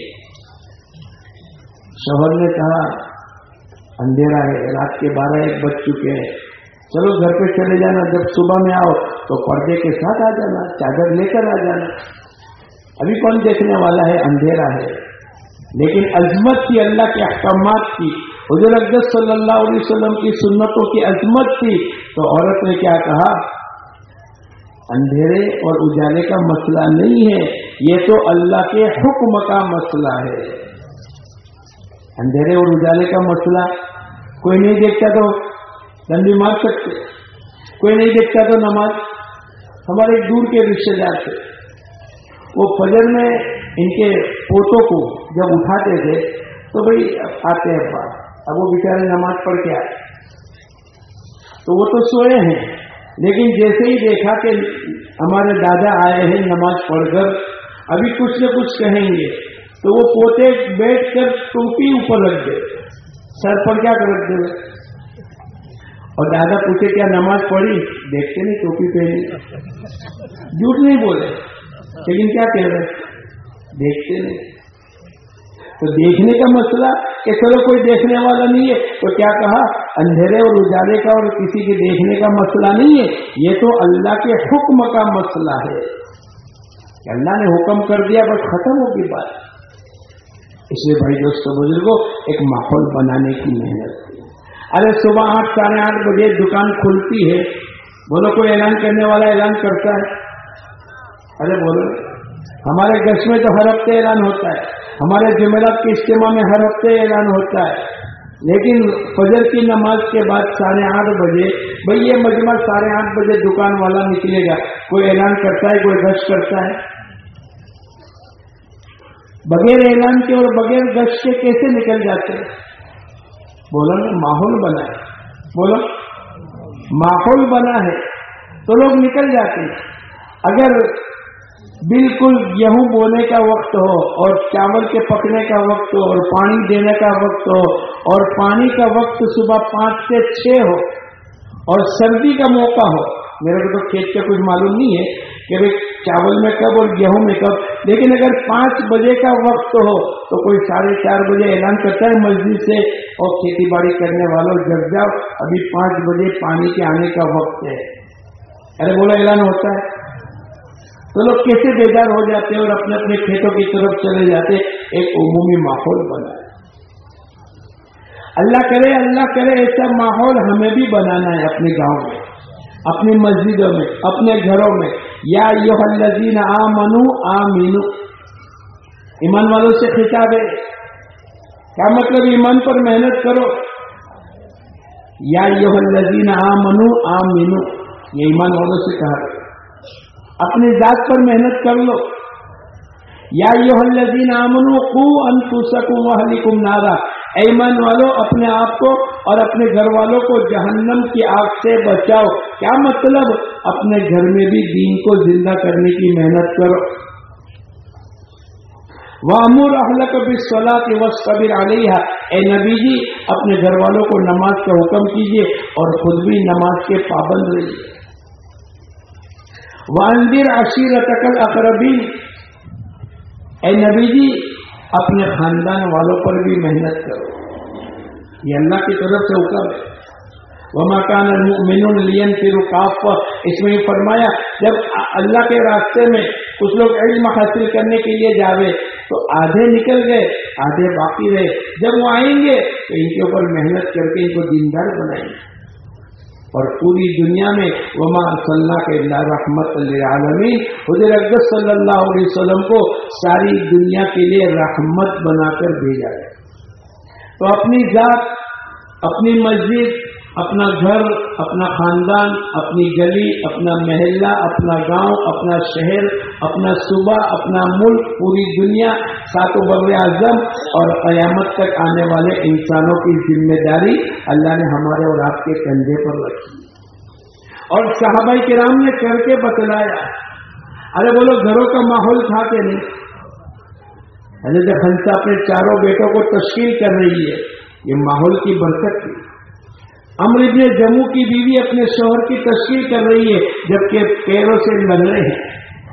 शोहर ने कहा, अंधेरा है, रात के 12-1 बज चुके हैं, चलो घर पे चले जाना, जब सुबह में आओ तो पर्दे के साथ आ जाना, चादर लेकर आ जाना, अभी कौन देखने वाला है, अंधेरा है। लेकिन अजमत थी अल्लाह के अहकामात की, हुजूर अक़दस सल्लल्लाहु अलैहि वसल्लम की सुन्नतों की अजमत थी। तो औरत ने क्या कहा, अंधेरे और उजाले का मसला नहीं है, ये तो अल्लाह के हुक्म का मसला है। अंधेरे और उजाले का मसला, कोई नहीं देखता तो डंडी मार सकते, कोई नहीं देखता तो नमाज। हमारे एक दूर के रिश्तेदार थे, वो फजर में इनके पोतों को जब उठाते थे तो भाई आते हैं बात, अब वो बेचारे नमाज पढ़ के आए, तो वो तो सोए हैं, लेकिन जैसे ही देखा कि हमारे दादा आए हैं नमाज पढ़कर, अभी कुछ न कुछ कहेंगे, तो वो पोते बैठकर टोपी ऊपर रख दे, सर पर क्या रख दे, और दादा पूछे क्या नमाज पढ़ी? देखते नहीं, टोपी पहनी। झूठ नहीं बोले, लेकिन क्या कह रहे, देखते नहीं। तो देखने का मसला कि चलो कोई देखने वाला नहीं है, तो क्या कहा, अंधेरे और उजाले का और किसी के देखने का मसला नहीं है, ये तो अल्लाह के हुक्म का मसला है। अल्लाह ने हुक्म कर दिया, बस खत्म होगी बात। इसलिए भाई दोस्तों बुजुर्गों, एक माहौल बनाने की मेहनत की। अरे सुबह 8, 8:30 बजे दुकान खुलती है, बोलो कोई ऐलान करने वाला ऐलान करता है? अरे बोलो, हमारे गश में तो हर हफ्ते ऐलान होता है, हमारे जुमेरात के इज्तिमा में हर हफ्ते ऐलान होता है, लेकिन फजर की नमाज के बाद 8:30 बजे, भाई ये मजमा 8:30 बजे दुकान वाला निकलेगा, कोई ऐलान करता है, कोई गश करता है? बगैर ऐलान के और बगैर गश्त के कैसे निकल जाते हैं? बोलो ना, माहौल बना है, बोलो माहौल बना है तो लोग निकल जाते हैं। अगर बिल्कुल गेहूं बोने का वक्त हो और चावल के पकने का वक्त हो और पानी देने का वक्त हो और पानी का वक्त सुबह 5 से 6 हो और सर्दी का मौका हो, मेरे को तो खेत का कुछ मालूम नहीं है कि भाई चावल में कब और गेहूं में कब, लेकिन अगर 5 बजे का वक्त हो तो कोई 4:30 बजे ऐलान करता है मस्जिद से, और खेती बाड़ी करने वालों जग जाओ, अभी 5 बजे पानी के आने का वक्त है। अरे बोला ऐलान होता है तो लोग कैसे बेजार हो जाते हैं और अपने अपने खेतों की तरफ चले जाते। एक उमूमी माहौल बना है। अल्लाह करे ऐसा माहौल हमें भी बनाना है अपने गांव में, अपनी मस्जिदों में, अपने घरों में। या अय्युहल्लज़ीना आमनू आमीनू, ईमान वालों से खिताब है। क्या मतलब? ईमान पर मेहनत करो। या अय्युहल्लज़ीना आमनू आमीनू, ये ईमान वालों से कहा। अपनी जात पर मेहनत कर लो। या अय्युहल्लज़ीना आमनू कू अनफुसकुम व अहलिकुम नारा, ईमान वालों अपने आप को और अपने घर वालों को जहन्नम की आग से बचाओ। क्या मतलब? अपने घर में भी दीन को जिंदा करने की मेहनत करो। वअमुर अहलक बिस्सलाति वस्ताबिर अलैहा, ए नबी जी अपने घर वालों को नमाज का हुक्म कीजिए और खुद भी नमाज के पाबंद रहिए। वांदिर अशीरतकल अक़रबीन, ए नबी जी अपने खानदान वालों पर भी मेहनत करो। ये अल्लाह की तरफ से हुक्म है। वमा कान अलमुमिनून लियनफिरू काफ़ा, इसमें फरमाया जब अल्लाह के रास्ते में कुछ लोग इल्म हासिल करने के लिए जावे तो आधे निकल गए, आधे बाकी रहे। जब वो आएंगे तो इनके ऊपर मेहनत करके इनको दीनदार बनाएंगे। और पूरी दुनिया में वमा अर्सलनाका इल्ला रहमतल लिल आलमीन, हुज़ूर अक़दस सल्लल्लाहु अलैहि वसल्लम को सारी दुनिया के लिए रहमत बनाकर भेजा गया। तो अपनी जात, अपनी मस्जिद, अपना घर, अपना खानदान, अपनी गली, अपना महल्ला, अपना गांव, अपना शहर, अपना सूबा, अपना मुल्क, पूरी दुनिया, सातों बर्रे आज़म और क़यामत तक आने वाले इंसानों की जिम्मेदारी अल्लाह ने हमारे और आपके कंधे पर रखी और सहाबाए किराम ने करके बतलाया। अरे बोलो घरों का माहौल था कि नहीं? हज़रत खंसा अपने 4 बेटों को तश्कील कर रही है, ये माहौल की बरकत थी। अम्र इब्ने जमू की बीवी अपने शौहर की तश्कील कर रही है जबकि पैरों से लड़ रहे हैं।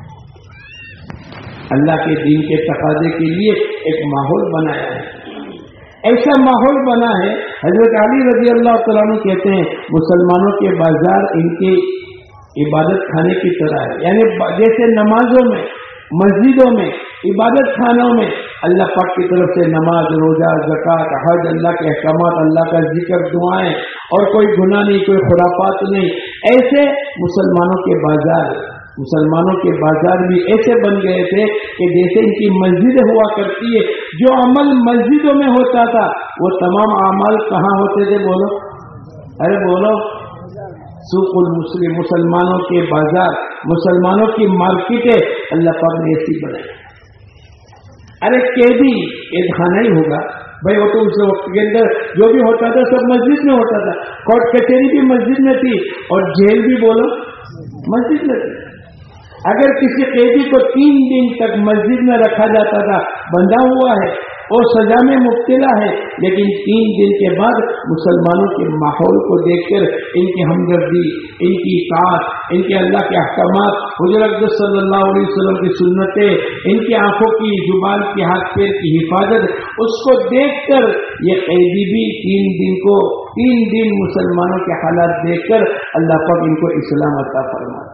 अल्लाह के दीन के तकाजे के लिए एक माहौल बनाया है। ऐसा माहौल बना है, हजरत अली रजी अल्लाह तआला अन्हु कहते हैं मुसलमानों के बाजार इनके इबादत खाने की तरह है। यानी जैसे नमाजों में, मस्जिदों में, इबादत खानों में अल्लाह पाक की तरफ से नमाज, रोजा, ज़कात, हज, अल्लाह के अहकामात, अल्लाह का जिक्र, दुआएं और कोई गुनाह नहीं, कोई खुराफात नहीं। ऐसे मुसलमानों के बाजार भी ऐसे बन गए थे कि जैसे इनकी मस्जिद हुआ करती है। जो अमल मस्जिदों में होता था वो तमाम अमल कहाँ होते थे? बोलो, अरे बोलो, सूकुल मुस्लिम, मुसलमानों के बाजार, मुसलमानों की मार्केटें अल्लाह पाक ने ऐसी बनाई। अरे कैदी खाना ही होगा भाई, वो तो उस वक्त के अंदर जो भी होता था सब मस्जिद में होता था। कोर्ट कचहरी भी मस्जिद में थी और जेल भी बोलो मस्जिद में थी। अगर किसी कैदी को 3 दिन तक मस्जिद में रखा जाता था, बंधा हुआ है और सजा में मुब्तला है, लेकिन 3 दिन के बाद मुसलमानों के माहौल को देखकर इनकी हमदर्दी, इनकी इताअत, इनके अल्लाह के अहकामात, हुज़ूर अक़दस सल्लल्लाहु अलैहि वसल्लम की सुन्नतें, इनकी आंखों की, जुबान की, हाथ पैर की हिफाजत, उसको देखकर ये कैदी भी 3 दिन मुसलमानों के हालात देखकर अल्लाह पाक इनको इस्लाम अता फरमाए।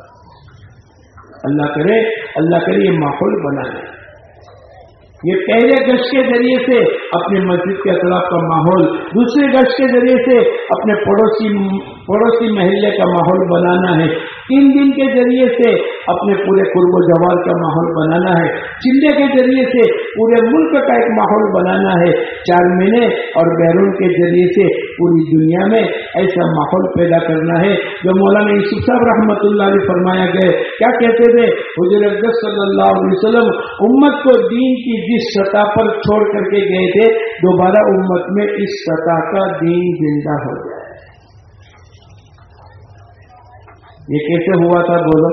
अल्लाह करे ये माहौल बनाए। ये पहले गश्त के जरिए से अपने मस्जिद के अतराफ का माहौल, दूसरे गश्त के जरिए से अपने पड़ोसी महल्ले का माहौल बनाना है। 3 दिन के जरिए से अपने पूरे कुर्ब जवार का माहौल बनाना है, चिल्ले के जरिए से पूरे मुल्क का एक माहौल बनाना है, 4 महीने और बैरून के जरिए से पूरी दुनिया में ऐसा माहौल पैदा करना है जो मौलाना यूसुफ साहब रहमतुल्लाह अलैह फरमाया गए। क्या कहते थे हुजूर अक़दस सल्लल्लाहु अलैहि वसल्लम, उम्मत को दीन की जिस सतह पर छोड़ करके गए थे, दोबारा उम्मत में इस सतह का दीन जिंदा हो जाए। ये कैसे हुआ था बोलो?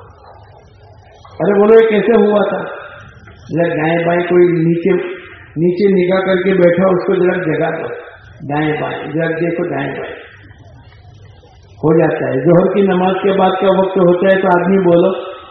अरे बोलो ये कैसे हुआ था? जरा दाएं बाएं कोई नीचे निगाह करके बैठा उसको जरा जगा दो, दाएं बाएं जरा देखो, दाएं बाएं हो जाता है। जोहर की नमाज के बाद का वक्त होता है तो आदमी बोलो।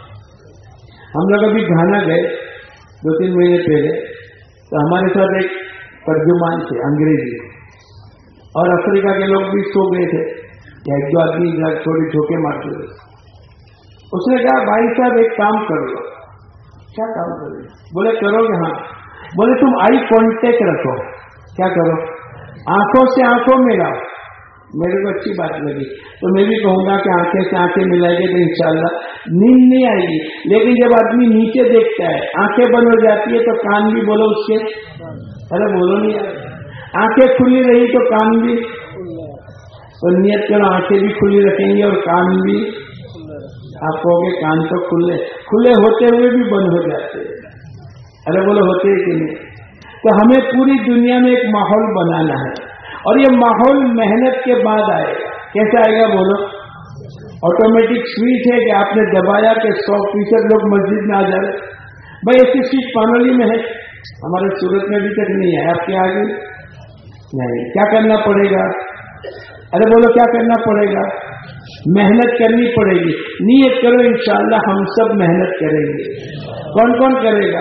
हम लोग अभी घाना गए 2-3 महीने पहले, तो हमारे साथ एक तर्जुमान थे अंग्रेजी, और अफ्रीका के लोग भी सो गए थे, या 1-2 आदमी थोड़ी झोंके मारते थे। उसने कहा भाई साहब एक काम कर लो। क्या काम करोगे? बोले करोगे? हाँ। बोले तुम आई कांटेक्ट रखो। क्या करो? आंखों से आंखों मिलाओ। मेरे को अच्छी बात लगी, तो मैं भी कहूंगा कि आंखें से आंखें मिलाएंगे तो इंशाल्लाह नींद नहीं आएगी। लेकिन जब आदमी नीचे देखता है, आंखें बंद हो जाती है, तो कान भी बोलो उसके, अरे बोलो नहीं यार, आंखें खुली रही तो कान भी, तो नियत करो आंखें भी खुली रखेंगे और कान भी। आप कहोगे कान तो खुले होते हुए भी बंद हो जाते हैं, अरे बोलो होते हैं कि नहीं? तो हमें पूरी दुनिया में एक माहौल बनाना है, और ये माहौल मेहनत के बाद आएगा। कैसे आएगा बोलो? ऑटोमेटिक स्विच है कि आपने दबाया कि 100% लोग मस्जिद में आ जाए। भाई ऐसी स्विच पानोली में है, हमारे सूरत में अभी तक नहीं है, आपके आगे नहीं। क्या करना पड़ेगा? अरे बोलो क्या करना पड़ेगा? मेहनत करनी पड़ेगी। नियत करो इंशाअल्लाह हम सब मेहनत करेंगे। कौन कौन करेगा?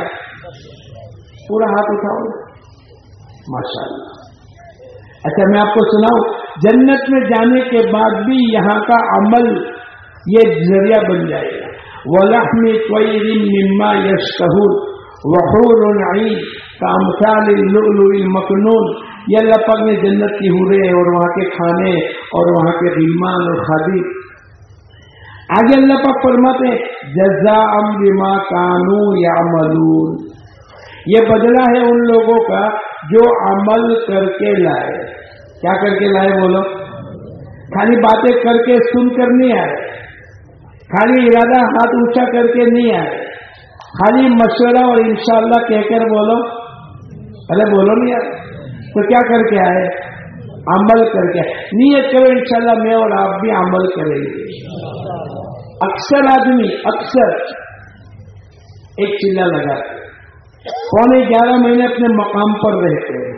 पूरा हाथ उठाओ, माशाअल्लाह। अच्छा मैं आपको सुनाऊं, जन्नत में जाने के बाद भी यहाँ का अमल ये जरिया बन जाएगा। वलहमी त्वयरिन मिम्मा यश्तहून वहूरुन ऐन कामसालिल लुअलुइल मकनून। ये अल्लाह पाक ने जन्नत की हूरें और वहाँ के खाने और वहाँ के गिलमान और खादी। आगे अल्लाह पाक फरमाते हैं जज़ाअम बिमा कानू यामलून, ये बदला है उन लोगों का जो अमल करके लाए। क्या करके लाए बोलो? खाली बातें करके सुनकर नहीं आए, खाली इरादा हाथ ऊंचा करके नहीं आए, खाली मशवरा और इंशाअल्लाह कहकर बोलो, अरे बोलो नहीं आए, तो क्या करके आए? अमल करके। नियत करो इंशाअल्लाह मैं और आप भी अमल करेंगे। अक्सर आदमी एक चिल्ला लगाते 11.25 महीने अपने मकाम पर रहते हैं,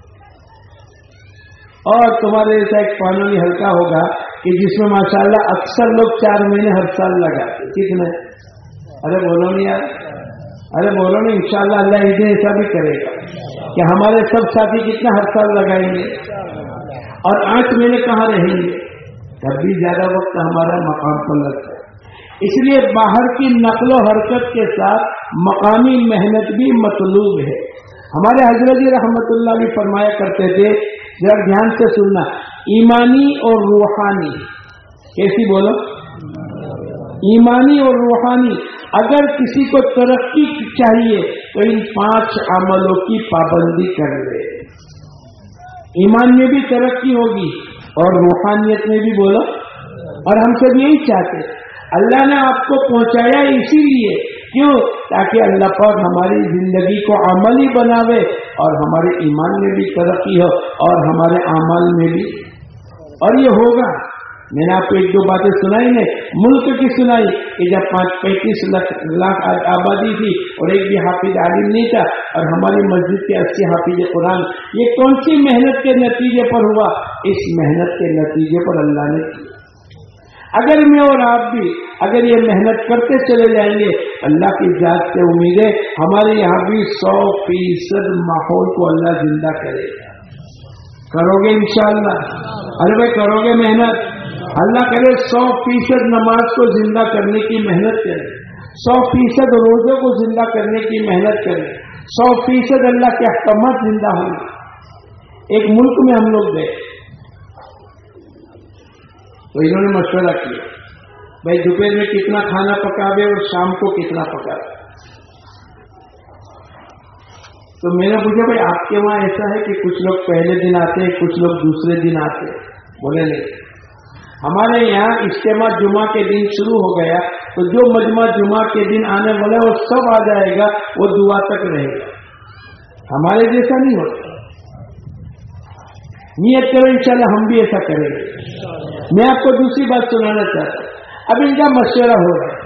और तुम्हारे जैसा एक पानोली हल्का होगा कि जिसमें माशाअल्लाह अक्सर लोग 4 महीने हर साल लगाते। कितने? अरे बोलो नहीं यार, अरे बोलो नहीं। इंशाअल्लाह अल्लाह इधर ऐसा भी करेगा कि हमारे सब साथी कितना हर साल लगाएंगे, और 8 महीने कहाँ रहेंगे, तब भी ज्यादा वक्त हमारा मकाम पर लगता है। इसलिए बाहर की नक्लो हरकत के साथ मकामी मेहनत भी मतलूब है। हमारे हजरत जी रहमतुल्लाह भी फरमाया करते थे, जरा ध्यान से सुनना, ईमानी और रूहानी। कैसी बोलो? ईमानी और रूहानी। अगर किसी को तरक्की चाहिए तो इन 5 अमलों की पाबंदी कर ले। ईमान में भी तरक्की होगी और रूहानियत में भी बोलो। और हम सब यही चाहते, अल्लाह ने आपको पहुंचाया इसीलिए, क्यों? ताकि अल्लाह पाक हमारी जिंदगी को अमली बनावे और हमारे ईमान में भी तरक्की हो और हमारे अमल में भी। और ये होगा। मैंने आपको 1-2 बातें सुनाई ने, मुल्क की सुनाई कि जब 35 लाख आबादी थी और एक भी हाफिज आलिम नहीं था, और हमारी मस्जिद के 80 हाफिज कुरान। ये कौन सी मेहनत के नतीजे पर हुआ? इस मेहनत के नतीजे पर अल्लाह ने किया। अगर मैं और आप भी अगर ये मेहनत करते चले जाएंगे, अल्लाह की जात से उम्मीद है हमारे यहाँ भी 100% माहौल को अल्लाह जिंदा करेगा। करोगे इंशाअल्लाह? अरे भाई करोगे मेहनत? अल्लाह करे 100% नमाज को जिंदा करने की मेहनत करें, 100% रोजों को जिंदा करने की मेहनत करें, 100% अल्लाह के अहकामात जिंदा होंगे। एक मुल्क में हम लोग गए तो इन्होंने मशवरा किया, भाई दोपहर में कितना खाना पकावे और शाम को कितना पकावे। तो मैंने पूछा भाई आपके वहां ऐसा है कि कुछ लोग पहले दिन आते हैं, कुछ लोग दूसरे दिन आते हैं? बोले नहीं, हमारे यहाँ इज्तिमा जुमा के दिन शुरू हो गया तो जो मजमा जुमा के दिन आने वाला है वो सब आ जाएगा, वो दुआ तक रहेगा। हमारे जैसा नहीं होता। नियत करो इंशाल्लाह हम भी ऐसा करेंगे। मैं आपको दूसरी बात सुनाना चाहता हूं। अब इनका मशवरा हो रहा है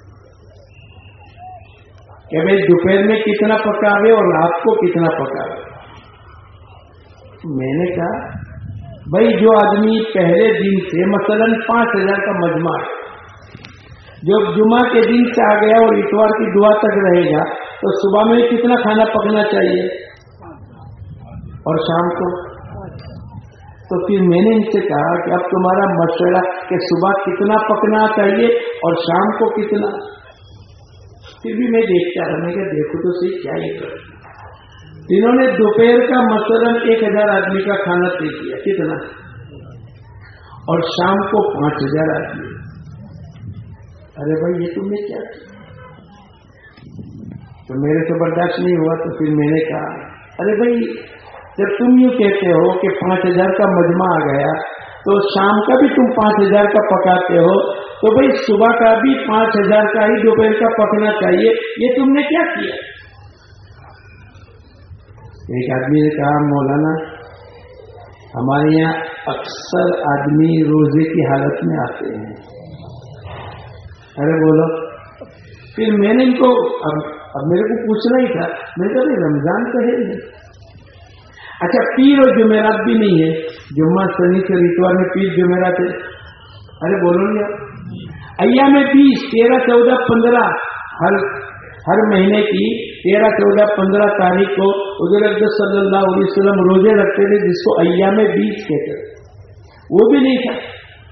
कि भाई दोपहर में कितना पकावे और रात को कितना पकावे। मैंने कहा भाई जो आदमी पहले दिन से मसलन 5000 का मजमा है, जो जुमा के दिन से आ गया और इतवार की दुआ तक रहेगा, तो सुबह में कितना खाना पकना चाहिए और शाम को? तो फिर मैंने इनसे कहा कि अब तुम्हारा मशवरा कि सुबह कितना पकना चाहिए और शाम को कितना। फिर भी मैं देखता रहा, मैं क्या देखो तो सही क्या ये कर। इन्होंने दोपहर का मसलन 1000 आदमी का खाना तय किया, कितना, और शाम को 5000 आदमी। अरे भाई ये तुमने क्या किया? तो मेरे से बर्दाश्त नहीं हुआ। तो फिर मैंने कहा अरे भाई जब तुम यूं कहते हो कि 5000 का मजमा आ गया तो शाम का भी तुम 5000 का पकाते हो, तो भाई सुबह का भी 5000 का ही दोपहर का पकना चाहिए, ये तुमने क्या किया? एक आदमी ने कहा मौलाना हमारे यहाँ अक्सर आदमी रोजे की हालत में आते हैं। अरे बोलो। फिर मैंने इनको अब मेरे को पूछना ही था, मैंने कहा रमजान तो है नहीं। अच्छा पीर और जुमेरात भी नहीं है, जुम्मा शनि से इतवार में पीर जुमेरात है। अरे बोलो नहीं, अय्याम में 20, 13, 14, 15 हर महीने की 13, 14, 15 तारीख को हुज़ूर अक़दस सल्लल्लाहु अलैहि वसल्लम रोजे रखते थे, जिसको अय्याम में 20 कहते थे। वो भी नहीं था।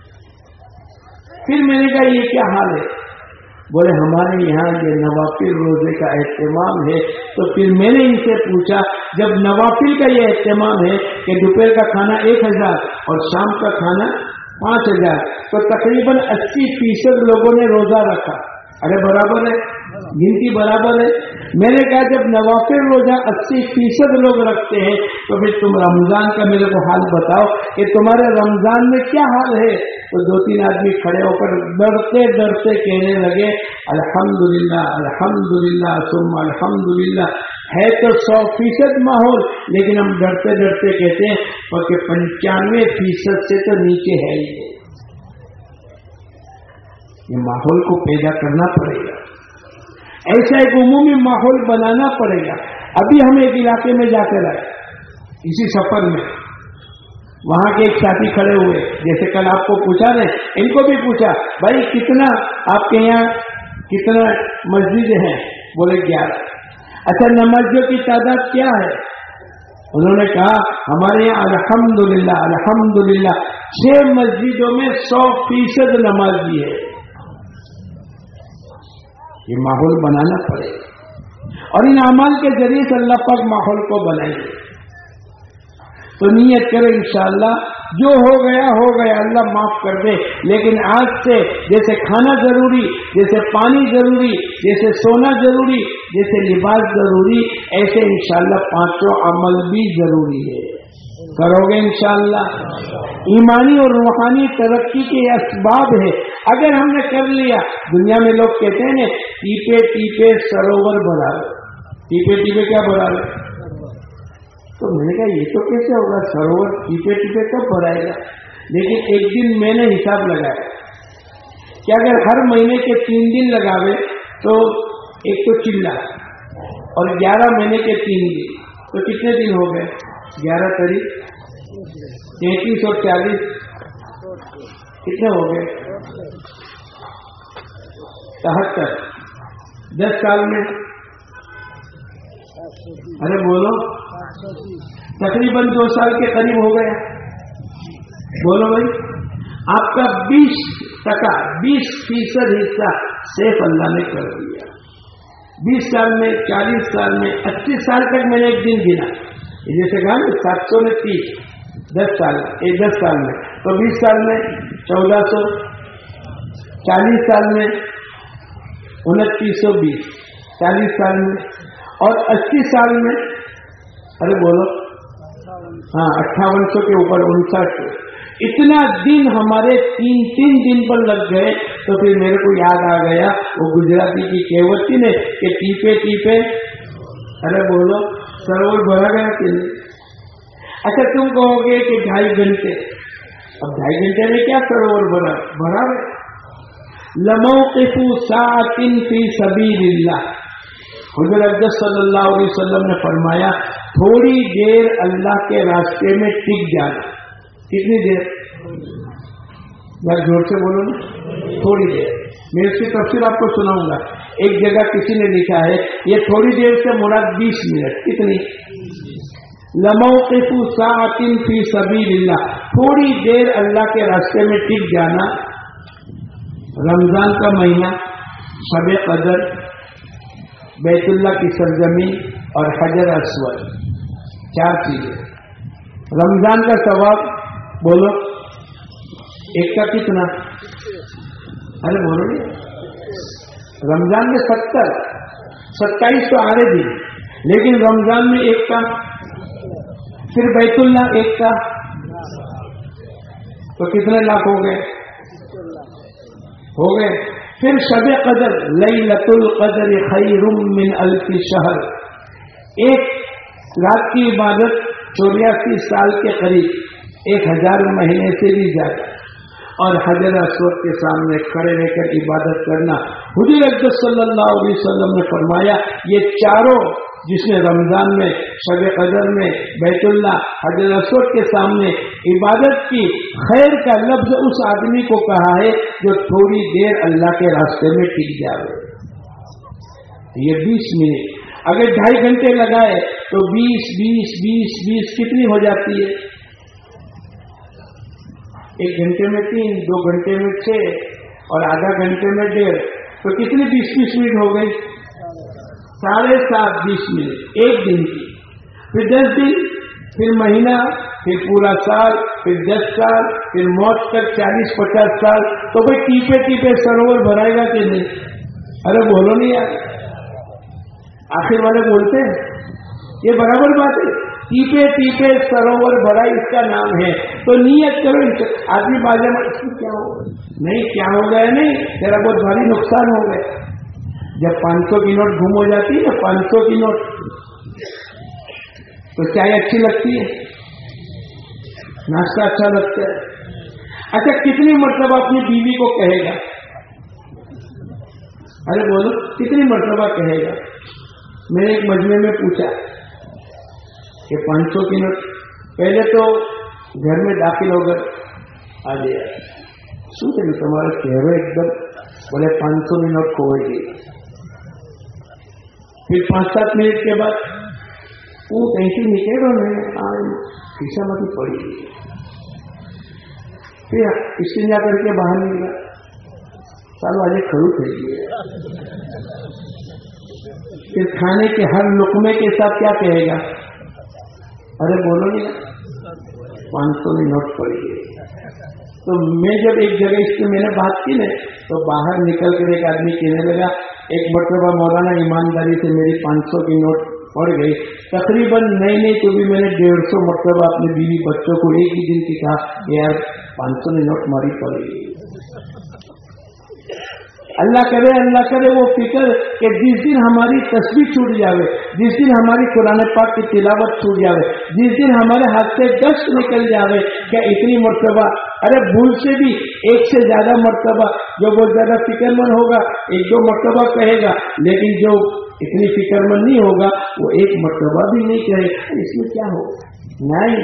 फिर मैंने कहा ये क्या हाल है? बोले हमारे यहाँ ये नवाफिल रोजे का एहतमाम है। तो फिर मैंने इनसे पूछा जब नवाफिल का ये एहतमाम है कि दोपहर का खाना 1000 और शाम का खाना 5000, तो तकरीबन 80% लोगों ने रोजा रखा। अरे बराबर है, गिनती बराबर है। मैंने कहा जब नवाफिल रोजा 80% लोग रखते हैं तो फिर तुम रमजान का मेरे को हाल बताओ कि तुम्हारे रमजान में क्या हाल है। तो 2-3 आदमी खड़े होकर डरते डरते कहने लगे अल्हम्दुलिल्लाह अल्हम्दुलिल्लाह सुम्मा अल्हम्दुलिल्लाह। है तो 100% माहौल, लेकिन हम डरते डरते कहते हैं क्योंकि 95% से तो नीचे है ही। ये माहौल को पैदा करना पड़ेगा, ऐसा एक उमूमी माहौल बनाना पड़ेगा। अभी हम एक इलाके में जाकर आए इसी सफर में, वहां के एक साथी खड़े हुए, जैसे कल आपको पूछा ने, इनको भी पूछा भाई कितना आपके यहाँ कितना मस्जिद हैं? बोले 11। अच्छा नमाजियों की तादाद क्या है? उन्होंने कहा हमारे यहाँ अल्हम्दुलिल्लाह अल्हम्दुलिल्लाह 6 मस्जिदों में 100% नमाजी है। ये माहौल बनाना पड़ेगा और इन अमाल के जरिए से अल्लाह पाक माहौल को बनाएंगे। तो नियत करें इंशाअल्लाह जो हो गया अल्लाह माफ कर दे, लेकिन आज से जैसे खाना जरूरी, जैसे पानी जरूरी, जैसे सोना जरूरी, जैसे लिबास जरूरी, ऐसे इंशाअल्लाह 5 अमल भी जरूरी है। करोगे इंशाअल्लाह। ईमानी और रूहानी तरक्की के असबाब है। अगर हमने कर लिया, दुनिया में लोग कहते हैं ना टीपे टीपे सरोवर भरा, टीपे टीपे क्या भरा? तो मैंने कहा ये तो कैसे होगा, सरोवर टीपे टीपे कब भराएगा? लेकिन एक दिन मैंने हिसाब लगाया कि अगर हर महीने के 3 दिन लगावे तो एक तो चिल्ला, और 11 महीने के 3 दिन तो कितने दिन हो गए? 11 तारीख 33 और 40 कितने हो गए? 73। 10 साल में, अरे बोलो, तकरीबन 2 साल के करीब हो गया। बोलो भाई, आपका 20% हिस्सा सेफ अल्लाह ने कर दिया। 20 साल में, 40 साल में, 25 साल तक मैंने एक दिन गिना, जैसे कहा ना 730, 10 साल में, तो 20 साल में 1400, 40 साल में 2920, 40 साल में, और 80 साल में, अरे बोलो, हाँ 5800 के ऊपर 59। इतना दिन हमारे 3 दिन पर लग गए। तो फिर मेरे को याद आ गया वो गुजराती की कहावत थी ने कि टीपे टीपे, अरे बोलो, सरोवर भरा गया कि नहीं। अच्छा तुम कहोगे कि 2.5 घंटे, अब 2.5 घंटे में क्या सरोवर भरा है। लमौक़िफ़ु साअतिन फी सबीलिल्लाह, हुज़ूर अक़दस सल्लल्लाहु अलैहि वसल्लम ने फरमाया थोड़ी देर अल्लाह के रास्ते में टिक जाना। कितनी देर? यार जोर से बोलो ना, थोड़ी देर। मैं इसकी तफसीर आपको सुनाऊंगा। एक जगह किसी ने लिखा है ये थोड़ी देर से मुराद 20 मिनट। कितनी? लमौक़िफ़ु साअतिन फी सबीलिल्लाह, थोड़ी देर अल्लाह के रास्ते में टिक जाना। रमजान का महीना, शब कदर, बैतुल्लाह की सरजमीन और हजर अस्वद, 4 चीजें। रमजान का सवाब बोलो, एक का कितना? अरे बोलो, रमजान में 70, 27 तो आ रहे दिन, लेकिन रमजान में 1 का, फिर बैतुल्लाह 1 का, तो कितने लाख हो गए? हो गए। फिर शब कदर, लैलतुल कदर खैरुम मिन अल्फि शहर, एक रात की इबादत 84 साल के करीब, 1000 महीने से भी ज्यादा। और हजर अस्वद के सामने खड़े रहकर इबादत करना, हुज़ूर अक़दस सल्लल्लाहु अलैहि वसल्लम ने फरमाया ये चारों, जिसने रमजान में, शब कदर में, बैतुल्लाह, हजर अस्वद के सामने इबादत की, खैर का लफ्ज उस आदमी को कहा है जो थोड़ी देर अल्लाह के रास्ते में टिक जाए। ये 20 मिनट, अगर 2.5 घंटे लगाए तो 20 कितनी हो जाती है? 1 घंटे में 3, 2 घंटे में 6 और आधा घंटे में 1.5, तो कितनी 20 मिनट हो गई? 7.5 20 मिनट एक दिन की। फिर 10 दिन, फिर महीना, फिर पूरा साल, फिर 10 साल, फिर मौत तक 40-50 साल। तो भाई टीपे टीपे सरोवर भराएगा कि नहीं? अरे बोलो नहीं यार, आखिर वाले बोलते हैं ये बराबर बात है। टीपे टीपे सरोवर भरा इसका नाम है। तो नियत करो, आदमी बाजा में इसमें क्या हो नहीं, क्या हो गया नहीं, तेरा बहुत भारी नुकसान हो गया। जब 500 की नोट गुम हो जाती है ना, 500 की नोट, तो चाय अच्छी लगती है, नाश्ता अच्छा लगता है। अच्छा कितनी मर्तबा अपनी बीवी को कहेगा? अरे बोलो, कितनी मर्तबा कहेगा? मैंने एक मजमे में पूछा कि 500 की नोट, पहले तो घर में दाखिल हो गए, आ गया શું થયું તમારો ચહેરો एकदम, बोले 500 की नोट खोई गई। फिर 5-7 मिनट के बाद वो कहीं निकलो ने खीसा में पड़ी गई। फिर इस्तेंजा करके बाहर निकला, सालों आज खड़ू थे गए। फिर खाने के हर लुकमे के साथ क्या कहेगा? अरे बोलो नहीं, 500 की नोट पड़ी गई। तो मैं जब एक जगह इससे मैंने बात की ना, तो बाहर निकल कर एक आदमी कहने लगा, एक मरतबा मौलाना ईमानदारी से मेरी 500 की नोट पड़ गई। तकरीबन नहीं तो भी मैंने 150 मरतबा अपने बीवी बच्चों को एक ही दिन की कहा यार 500 की नोट मारी पड़ गई। अल्लाह करे वो फिक्र कि जिस दिन हमारी तस्बीह छूट जावे, जिस दिन हमारी कुरान पाक की तिलावत छूट जावे, जिस दिन हमारे हाथ से दस्त निकल जावे, क्या इतनी मर्तबा, अरे भूल से भी 1 से ज्यादा मर्तबा, जो बहुत ज्यादा फिक्रमंद होगा 1-2 मर्तबा कहेगा, लेकिन जो इतनी फिक्रमंद नहीं होगा वो 1 मर्तबा भी नहीं कहेगा। इसमें क्या होगा? नहीं,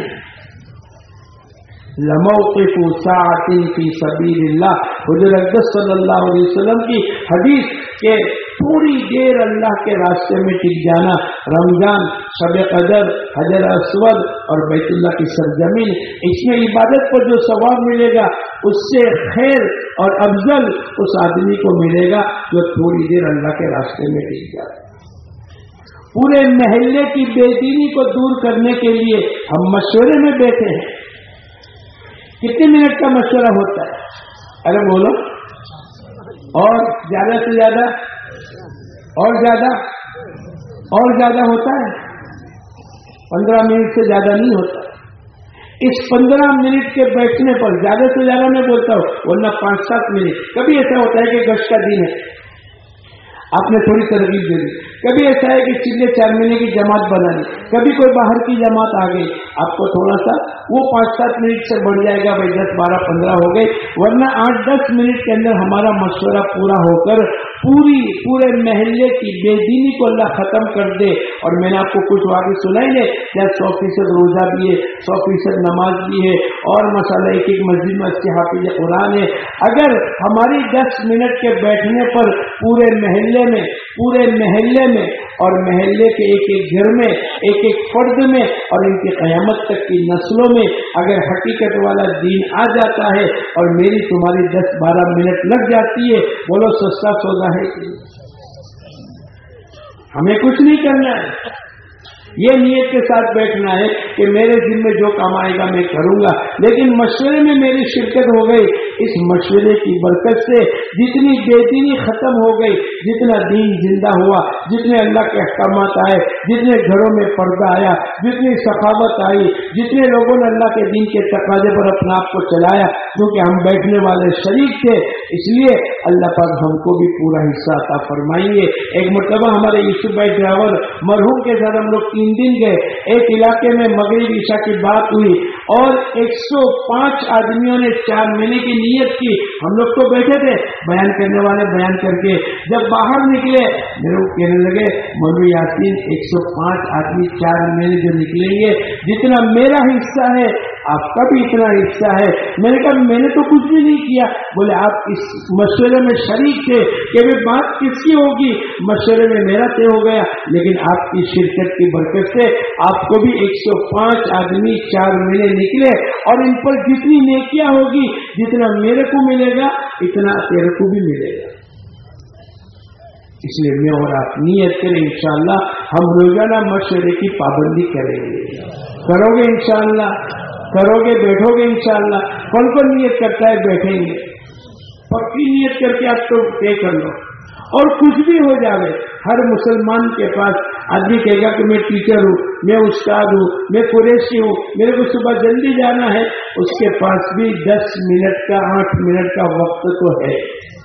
लमौक़िफ़ु साअतिन फी सबीलिल्लाह, हुज़ूर अक़दस सल्लल्लाहु अलैहि वसल्लम की हदीस के थोड़ी देर अल्लाह के रास्ते में टिक जाना, रमजान, शब कदर, हजर अस्वद और बैतुल्लाह की सरजमीन, इसमें इबादत पर जो सवाब मिलेगा उससे खैर और अफजल उस आदमी को मिलेगा जो थोड़ी देर अल्लाह के रास्ते में टिक जाए। पूरे महल्ले की बेदीनी को दूर करने के लिए हम मशवरे में बैठे हैं। कितने मिनट का मशवरा होता है? अरे बोलो, اور زیادہ سے زیادہ اور زیادہ ہوتا ہے 15 منٹ سے زیادہ نہیں ہوتا. اس 15 منٹ کے بیٹھنے پر زیادہ سے زیادہ میں بولتا ہوں, ورنہ 5-7 منٹ. کبھی ایسا ہوتا ہے کہ گشت کا دن ہے, آپ نے تھوڑی ترغیب دے دی. کبھی ایسا ہے کہ چلے 4 مہینے کی جماعت بنا لی, کبھی کوئی باہر کی جماعت آ گئی, آپ کو تھوڑا سا وہ 5-7 منٹ سے بڑھ جائے گا, بھائی 10, 12, 15 ہو گئے. ورنہ 8-10 منٹ کے اندر ہمارا مشورہ پورا ہو کر پورے محلے کی بے دینی کو اللہ ختم کر دے. اور میں نے آپ کو کچھ واقعی سنائی ہے, کیا 100% روزہ بھی ہے, 100% نماز بھی ہے, اور مسئلہ ایک مسجد میں 80 حافظ قرآن ہے. اگر ہماری 10 منٹ کے بیٹھنے پر پورے محلے میں اور محلے کے ایک گھر میں, ایک فرد میں, اور ان کی قیامت تک کی نسلوں میں اگر حقیقت والا دین آ جاتا ہے اور میری تمہاری 10-12 منٹ لگ جاتی ہے, بولو سستا سودا ہے. ہمیں کچھ نہیں کرنا ہے, یہ نیت کے ساتھ بیٹھنا ہے کہ میرے دل میں جو کام آئے گا میں کروں گا. لیکن مشورے میں میری شرکت ہو گئی, اس مشورے کی برکت سے جتنی بے دینی ختم ہو گئی, جتنا دین زندہ ہوا, جتنے اللہ کے احکامات آئے, جتنے گھروں میں پردہ آیا, جتنی سخاوت آئی, جتنے لوگوں نے اللہ کے دین کے تقاضے پر اپنا آپ کو چلایا, کیونکہ ہم بیٹھنے والے شریک تھے, اس لیے اللہ پاک ہم کو بھی پورا حصہ عطا فرمائیں گے. ایک مرتبہ ہمارے یوسف بھائی ڈرائیور مرحوم کے ساتھ ہم لوگ 3 دن گئے. ایک علاقے میں مغرب عشاء کی بات ہوئی اور 105 آدمیوں نے 4 مہینے کی نیت کی. ہم لوگ تو بیٹھے تھے, بیان کرنے والے بیان کر کے جب باہر نکلے میرے کو کہنے لگے, مولوی یاسین 105 آدمی 4 مہینے جو نکلیں گے, جتنا میرا حصہ ہے آپ کا بھی اتنا حصہ ہے. میں نے کہا میں نے تو کچھ بھی نہیں کیا. بولے آپ اس مشورے میں شریک تھے کہ وہ بات کس کی ہوگی, مشورے میں میرا طے ہو گیا, لیکن آپ کی شرکت کی برکت سے آپ کو بھی 105 آدمی 4 مہینے نکلے, اور ان پر جتنی نیکیاں ہوگی, جتنا میرے کو ملے گا اتنا تیرے کو بھی ملے گا. اس لیے میں اور آپ نیت کریں, انشاءاللہ ہم روزانہ مشورے کی پابندی کریں گے. کرو گے انشاءاللہ, کرو گے, بیٹھو گے انشاءاللہ. کون کون نیت کرتا ہے بیٹھیں گے, پکی نیت کر کے آپ تو طے کر لو. اور کچھ بھی ہو جائے, ہر مسلمان کے پاس آدمی کہے گا کہ میں ٹیچر ہوں, میں استاد ہوں, میں قریشی ہوں, میرے کو صبح جلدی جانا ہے, اس کے پاس بھی 10 منٹ کا 8 منٹ کا وقت تو ہے.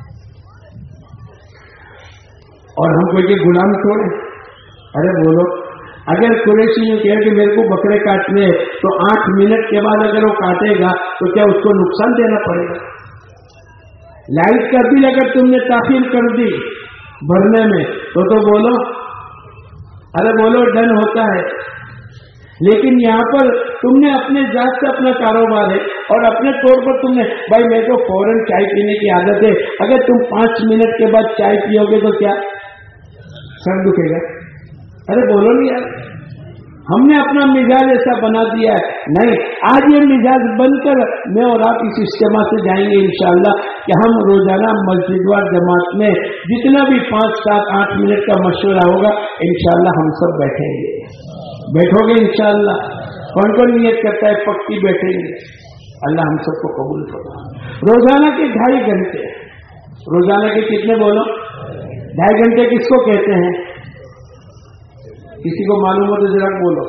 اور ہم کوئی کہ غلام چھوڑے, ارے بولو, اگر قریشی یہ کہے کہ میرے کو بکرے کاٹنے تو 8 منٹ کے بعد اگر وہ کاٹے گا تو کیا اس کو نقصان دینا پڑے گا؟ لائٹ کا بل اگر تم نے تاخیر کر دی بھرنے میں تو بولو, ارے بولو ڈن ہوتا ہے. لیکن یہاں پر تم نے اپنے ذات سے اپنا کاروبار ہے اور اپنے طور پر تم نے, بھائی میں تو فوراً چائے پینے کی عادت ہے, اگر تم 5 منٹ کے بعد چائے پیو گے تو کیا سر دکھے گا؟ ارے بولو نہیں یار, ہم نے اپنا مزاج ایسا بنا دیا ہے. نہیں, آج یہ مزاج بن کر میں اور آپ اس اجتماع سے جائیں گے انشاءاللہ کہ ہم روزانہ مسجد وار جماعت میں جتنا بھی 5, 7, 8 منٹ کا مشورہ ہوگا انشاءاللہ ہم سب بیٹھیں گے. بیٹھو گے انشاءاللہ؟ کون کون نیت کرتا ہے پکی بیٹھیں گے؟ اللہ ہم سب کو قبول کرو. روزانہ کے 2.5 گھنٹے, روزانہ کے کتنے بولو, 2.5 گھنٹے کس کو کہتے ہیں؟ کسی کو معلوم ہو تو ذرا بولو.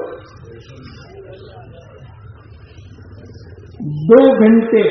2 گھنٹے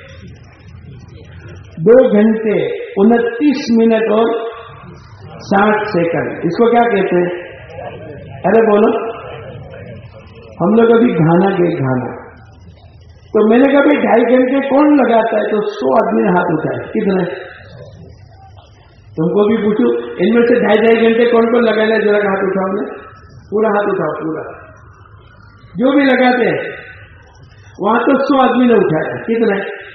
29 منٹ اور 60 سیکنڈ, اس کو کیا کہتے ہیں؟ ارے بولو. ہم لوگ ابھی گھانا گئے, گھانا تو میں نے کہا بھائی 2.5 گھنٹے کون لگاتا ہے, تو 100 آدمی نے ہاتھ اٹھائے. کتنے؟ تم کو بھی پوچھو, ان میں سے 2.5 گھنٹے کون کون لگانا ہے, ذرا ہاتھ اٹھاؤ. نے پورا ہاتھ اٹھاؤ, پورا جو بھی لگاتے ہیں. وہاں تو 100 آدمی نے اٹھایا. کتنے؟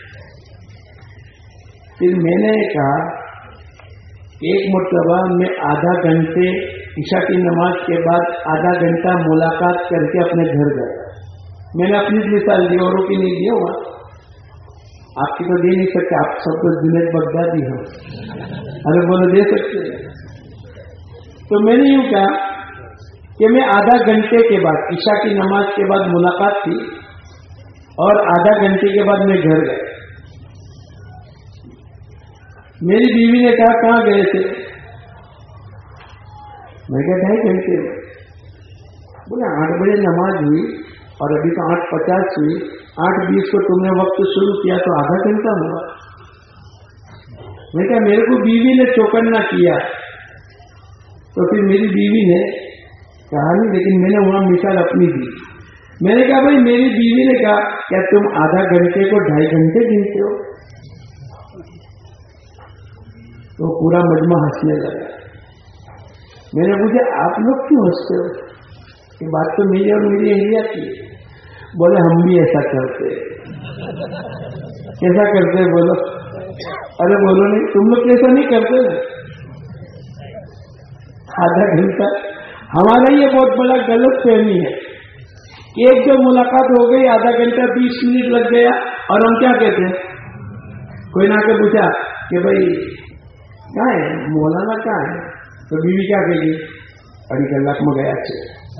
پھر میں نے کہا ایک مرتبہ میں آدھا گھنٹے عشاء کی نماز کے بعد آدھا گھنٹہ ملاقات کر کے اپنے گھر گیا. میں نے اپنی مثال دی, اوروں کی نہیں دی. ہوا آپ کی تو دے نہیں سکتے, آپ سب کو جنید بغدادی ہو. ارے بولو دے سکتے. تو میں نے یوں کہا کہ میں آدھا گھنٹے کے بعد عشاء کی نماز کے بعد ملاقات تھی اور آدھا گھنٹے کے بعد میں گھر گیا. मेरी बीवी ने कहा कहाँ गए थे? मैं कहा 2.5 घंटे में। बोले 8 बजे नमाज हुई और अभी तो 8:50 हुई, 8:20 को तुमने वक्त शुरू किया तो आधा घंटा हुआ। मैं कहा मेरे को बीवी ने चौकन्ना किया। तो फिर मेरी बीवी ने कहा नहीं, लेकिन मैंने वहां मिसाल अपनी दी। मैंने कहा भाई मेरी बीवी ने कहा क्या तुम आधा घंटे को 2.5 घंटे गिनते हो? तो पूरा मजमा हंसने लगा। मैंने पूछा आप लोग क्यों हंसते हो? ये बात तो मेरी और मेरी अहलिया की। बोले हम भी ऐसा करते। कैसा करते बोलो? अरे बोलो नहीं, तुम लोग कैसा नहीं करते? आधा घंटा। हमारा ये बहुत बड़ा गलत फहमी है। एक जो मुलाकात हो गई, आधा घंटा 20 मिनट लग गया और हम क्या कहते हैं? कोई ना के पूछा कि भाई कहाँ है मौलाना, कहाँ है? तो बीवी क्या कहेगी? 2.5 कलाक में गया छे।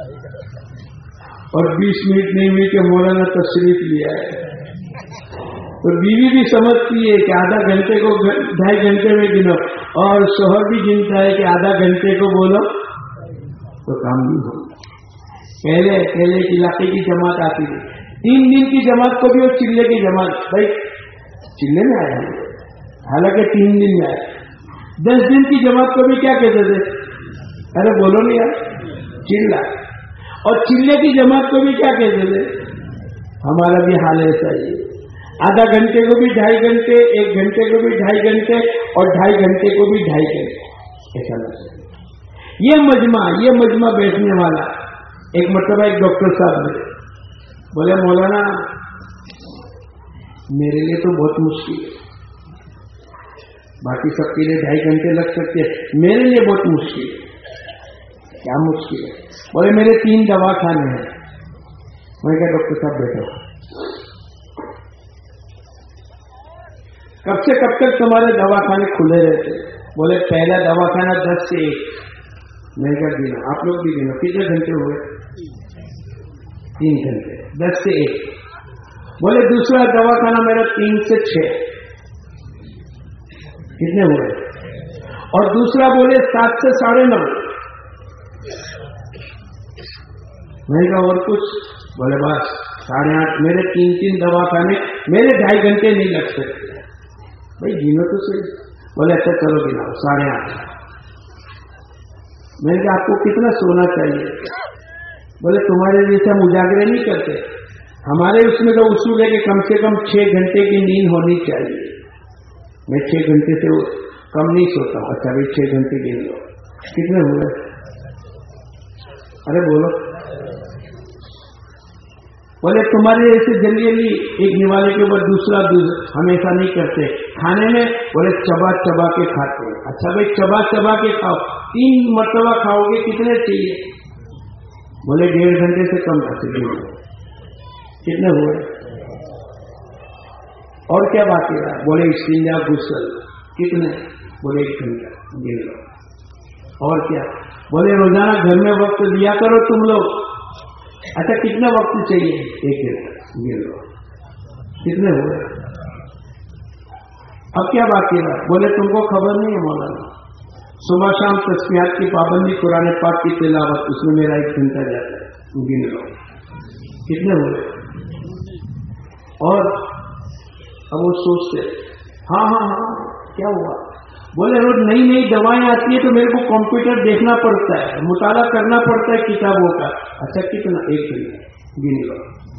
और 20 मिनट नहीं हुई कि मौलाना तशरीफ लिया है। तो बीवी भी समझती है कि आधा घंटे को 2.5 घंटे में गिनो, और शोहर भी गिनता है कि आधा घंटे को बोलो तो काम नहीं हो। पहले एक इलाके की जमात आती थी, 3 दिन की जमात को भी वो चिल्ले की जमात, भाई चिल्ले में आया, हालांकि 3 दिन में आया। 10 दिन की जमात को भी क्या कहते थे? अरे बोलो नहीं यार, चिल्ला। और चिल्ले की जमात को भी क्या कहते थे? हमारा भी हाल ऐसा ही, आधा घंटे को भी 2.5 घंटे, 1 घंटे को भी 2.5 घंटे, और 2.5 घंटे को भी 2.5 घंटे, ऐसा लगता है। ये मजमा बैठने वाला एक मरतबा एक डॉक्टर साहब ने बोले मौलाना मेरे लिए तो बहुत मुश्किल है, बाकी सबके लिए 2.5 घंटे लग सकते हैं, मेरे लिए बहुत मुश्किल है। क्या मुश्किल है? बोले मेरे 3 दवाखाने हैं। मैं क्या डॉक्टर साहब बैठो, कब से कब तक तुम्हारे दवाखाने खुले रहते? बोले पहला दवाखाना 10 से 1। मैं क्या गिना, आप लोग भी गिनो, कितने घंटे हुए? 3 घंटे, 10 से 1। बोले दूसरा दवाखाना मेरा 3 से 6, कितने हुए? और दूसरा बोले 7 से 9:30। मैं कहा और कुछ? बोले बस 8:30। मेरे 3 दवाखाने, मेरे 2.5 घंटे नहीं लग सकते। भाई गिनो तो सही। बोले अच्छा चलो गिनाओ, 8:30। मैंने कहा आपको कितना सोना चाहिए? बोले तुम्हारे जैसे हम उजागरे नहीं करते, हमारे उसमें तो उसूल है कि कम से कम 6 घंटे की नींद होनी चाहिए। मैं 6 घंटे से कम नहीं सोता हूं। अच्छा भाई 6 घंटे गिन लो, कितने हुए? अरे बोलो। बोले तुम्हारे जैसे जल्दी एक निवाले के ऊपर दूसरा हम ऐसा नहीं करते खाने में। बोले चबा चबा के खाते हैं। अच्छा भाई चबा चबा के खाओ, 3 मरतबा खाओगे, कितने चाहिए? बोले 1.5 घंटे से कम खाते। कितने हुए? और क्या बाकी रहा? बोले इस्तिंजा गुस्ल, कितने? बोले 1 घंटा, गिन लो। और क्या? बोले रोजाना घर में वक्त दिया करो तुम लोग। अच्छा कितना वक्त चाहिए? 1 घंटा, गिन लो। कितने हुए? अब क्या बाकी रहा? बोले तुमको खबर नहीं है मौलाना, सुबह शाम तस्बीहात की पाबंदी, कुरान पाक की तिलावत, उसमें मेरा 1 घंटा जाता है। गिन लो कितने हुए। और अब वो सोचते हाँ क्या हुआ? बोले रोज नई दवाएं आती है तो मेरे को कंप्यूटर देखना पड़ता है, मुताला करना पड़ता है किताबों का। अच्छा कितना? 1 घंटा, गिन लो।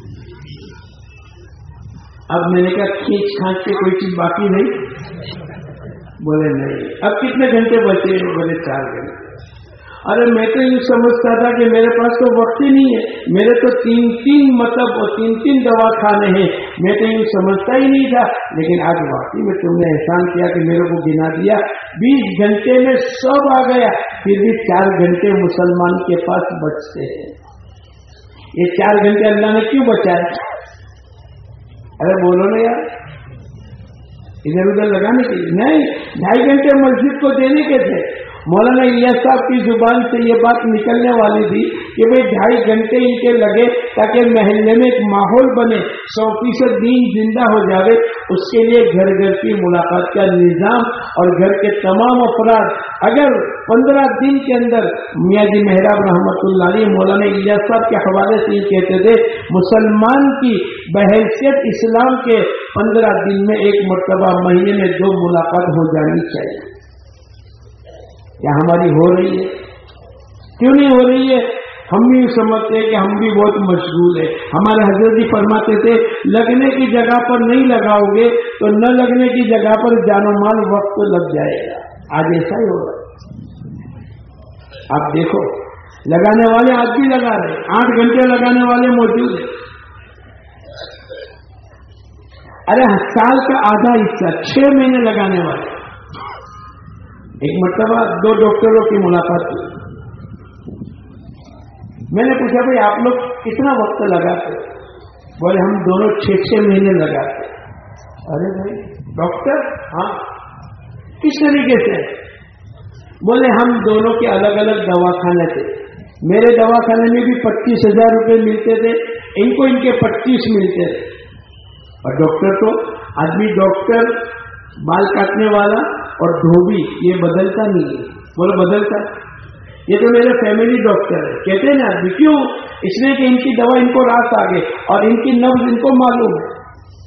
अब मैंने कहा खींच खांच के कोई चीज बाकी नहीं? बोले नहीं। अब कितने घंटे बचे? बोले 4 घंटे। अरे मैं तो यूं समझता था कि मेरे पास तो वक्त ही नहीं है, मेरे तो 3 मतलब 3 दवाखाने हैं, मैं तो यूं समझता ही नहीं था। लेकिन आज वाकई में तुमने एहसान किया कि मेरे को गिना दिया। 20 घंटे में सब आ गया, फिर भी 4 घंटे मुसलमान के पास बचते हैं। ये 4 घंटे अल्लाह ने क्यों बचाए? अरे बोलो ना यार, इधर उधर लगाने के लिए नहीं, 2.5 घंटे मस्जिद को देने के थे, مولانا الیاس صاحب کی زبان سے یہ بات نکلنے والی تھی کہ بھئی 2.5 گھنٹے ان کے لگے تاکہ محلے میں ایک ماحول بنے، 100% دین زندہ ہو جاوے. اس کے لیے گھر گھر کی ملاقات کا نظام اور گھر کے تمام افراد اگر 15 دن کے اندر، میاں جی محراب رحمۃ اللہ علیہ مولانا الیاس صاحب کے حوالے سے یہ کہتے تھے مسلمان کی بحیثیت اسلام کے 15 دن میں ایک مرتبہ مہینے میں 2 ملاقات ہو جانی چاہیے. کیا ہماری ہو رہی ہے؟ کیوں نہیں ہو رہی ہے؟ ہم بھی سمجھتے ہیں کہ ہم بھی بہت مشغول ہیں. ہمارے حضرت جی فرماتے تھے لگنے کی جگہ پر نہیں لگاؤ گے تو نہ لگنے کی جگہ پر جان و مال وقت لگ جائے گا. آج ایسا ہی ہوگا. آپ دیکھو لگانے والے آج بھی لگا رہے، 8 گھنٹے لگانے والے موجود ہیں. ارے سال کا آدھا حصہ 6 مہینے لگانے والے. ایک مرتبہ 2 ڈاکٹروں کی ملاقات ہوئی. میں نے پوچھا بھائی آپ لوگ کتنا وقت لگاتے؟ بولے ہم دونوں 6 مہینے لگاتے. ارے بھائی ڈاکٹر؟ ہاں. کس طریقے سے؟ بولے ہم دونوں کے الگ الگ دواخانے تھے. میرے دواخانے میں بھی 25,000 روپے ملتے تھے، ان کو ان کے 25 ملتے تھے. اور ڈاکٹر تو آدمی ڈاکٹر، بال کاٹنے والا اور دھوبی یہ بدلتا نہیں ہے. بولو بدلتا. یہ تو میرے فیملی ڈاکٹر ہے. کہتے ہیں نا آدمی کیوں؟ اس لیے کہ ان کی دوا ان کو راست آگے اور ان کی نبض ان کو معلوم ہے.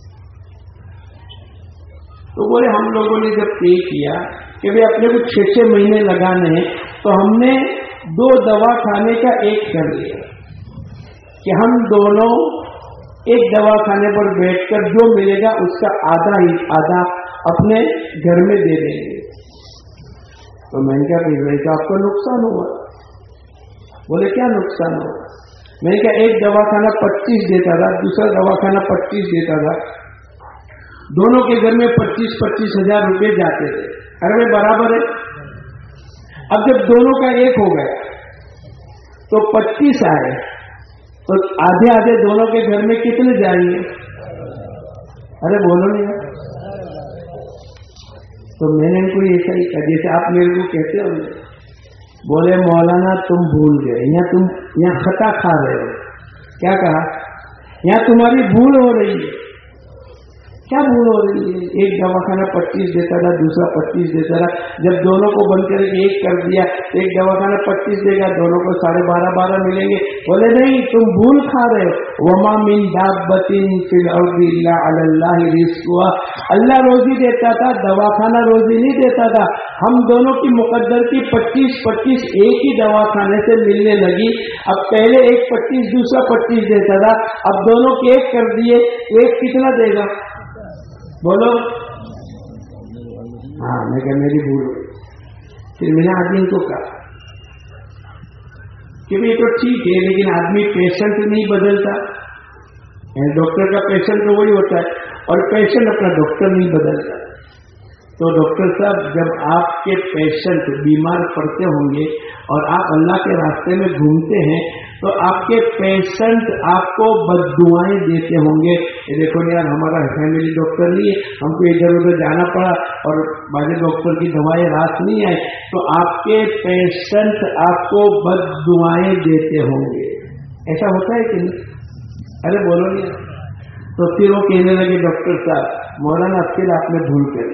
تو بولے ہم لوگوں نے جب طے کیا کہ بھائی اپنے کو 6 مہینے لگانے ہیں تو ہم نے 2 دوا کھانے کا ایک کر لیا کہ ہم دونوں ایک دوا کھانے پر بیٹھ کر جو ملے گا اس کا آدھا اپنے گھر میں دے دیں گے. تو میں نے کہا بھائی تو آپ کو نقصان ہوا. بولے کیا نقصان ہوا؟ میں نے کہا ایک دوا خانہ 25 دیتا تھا، دوسرا دوا خانہ 25 دیتا تھا، دونوں کے گھر میں 25,000 روپے جاتے تھے. ارے بھائی برابر ہے. اب جب دونوں کا ایک ہو گیا تو 25 آئے تو آدھے دونوں کے گھر میں کتنے جائیں گے؟ ارے بولو نہیں. تو میں نے ان کو ایسا ہی کہا جیسے آپ میرے کو کہتے ہو. بولے مولانا تم بھول گئے، یہاں خطا کھا رہے ہو. کیا کہا؟ یہاں تمہاری بھول ہو رہی ہے. کیا بھول ہو رہی ہے؟ ایک دواخانہ 25 دیتا تھا، دوسرا 25 دیتا تھا. جب دونوں کو بند کر کے ایک کر دیا، ایک دواخانہ 25 دے گا، دونوں کو 12.5 ملیں گے. بولے نہیں تم بھول کھا رہے ہو. وما من دابۃ فی الارض الا علی اللہ رزقها. اللہ روزی دیتا تھا، دواخانہ روزی نہیں دیتا تھا. ہم دونوں کی مقدر کی 25 ایک ہی دواخانے سے ملنے لگی. اب پہلے ایک 25 دوسرا 25 دیتا تھا، اب دونوں کے ایک کر دیے، ایک کتنا دے گا؟ بولو. ہاں میں کہ میری بھول ہوئی. پھر میں نے آدمی کو کہا کہ یہ تو ٹھیک ہے لیکن آدمی پیشنٹ نہیں بدلتا. ڈاکٹر کا پیشنٹ تو وہی ہوتا ہے اور پیشنٹ اپنا ڈاکٹر نہیں بدلتا. تو ڈاکٹر صاحب جب آپ کے پیشنٹ بیمار پڑتے ہوں گے اور آپ اللہ کے راستے میں گھومتے ہیں تو آپ کے پیشنٹ آپ کو بددعائیں دیتے ہوں گے. دیکھو یار ہمارا فیملی ڈاکٹر نہیں ہے، ہم کو ادھر ادھر جانا پڑا اور بعض ڈاکٹر کی دوائیں راست نہیں آئی، تو آپ کے پیشنٹ آپ کو بددعائیں دیتے ہوں گے. ایسا ہوتا ہے کہ نہیں؟ ارے بولو نہیں. تو پھر وہ کہنے لگے ڈاکٹر صاحب مولانا پھر آپ نے بھول کری.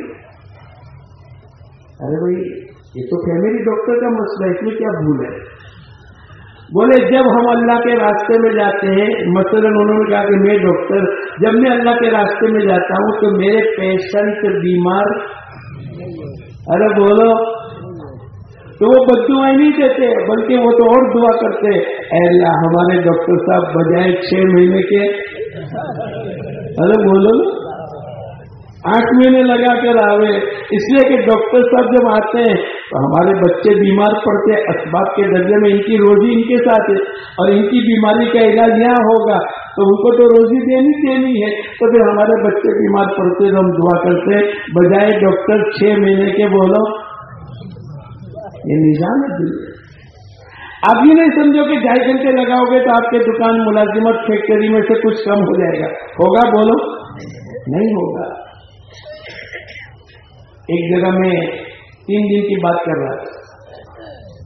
ارے بھائی یہ تو فیملی ڈاکٹر کا مسئلہ ہے، اس میں کیا بھول ہے؟ بولے جب ہم اللہ کے راستے میں جاتے ہیں، مثلا انہوں نے کہا کہ میں ڈاکٹر جب میں اللہ کے راستے میں جاتا ہوں تو میرے پیشنٹ بیمار، ارے بولو، تو وہ بددعائیں نہیں دیتے بلکہ وہ تو اور دعا کرتے اے اللہ ہمارے ڈاکٹر صاحب بجائے 6 مہینے کے، ارے بولو 8 مہینے لگا کر آوے. اس لیے کہ ڈاکٹر صاحب جب آتے ہیں تو ہمارے بچے بیمار پڑتے ہیں، اسباب کے درجے میں ان کی روزی ان کے ساتھ ہے اور ان کی بیماری کا علاج یہاں ہوگا تو ان کو تو روزی دینی ہے. تو پھر ہمارے بچے بیمار پڑتے تو ہم دعا کرتے بجائے ڈاکٹر 6 مہینے کے. بولو یہ نظام ہے. آپ یہ نہیں سمجھو کہ 2.5 گھنٹے لگاؤ گے تو آپ کے دکان ملازمت فیکٹری میں سے کچھ کم ہو جائے گا. ہوگا؟ بولو نہیں ہوگا. ایک جگہ میں 3 دن کی بات کر رہا تھا.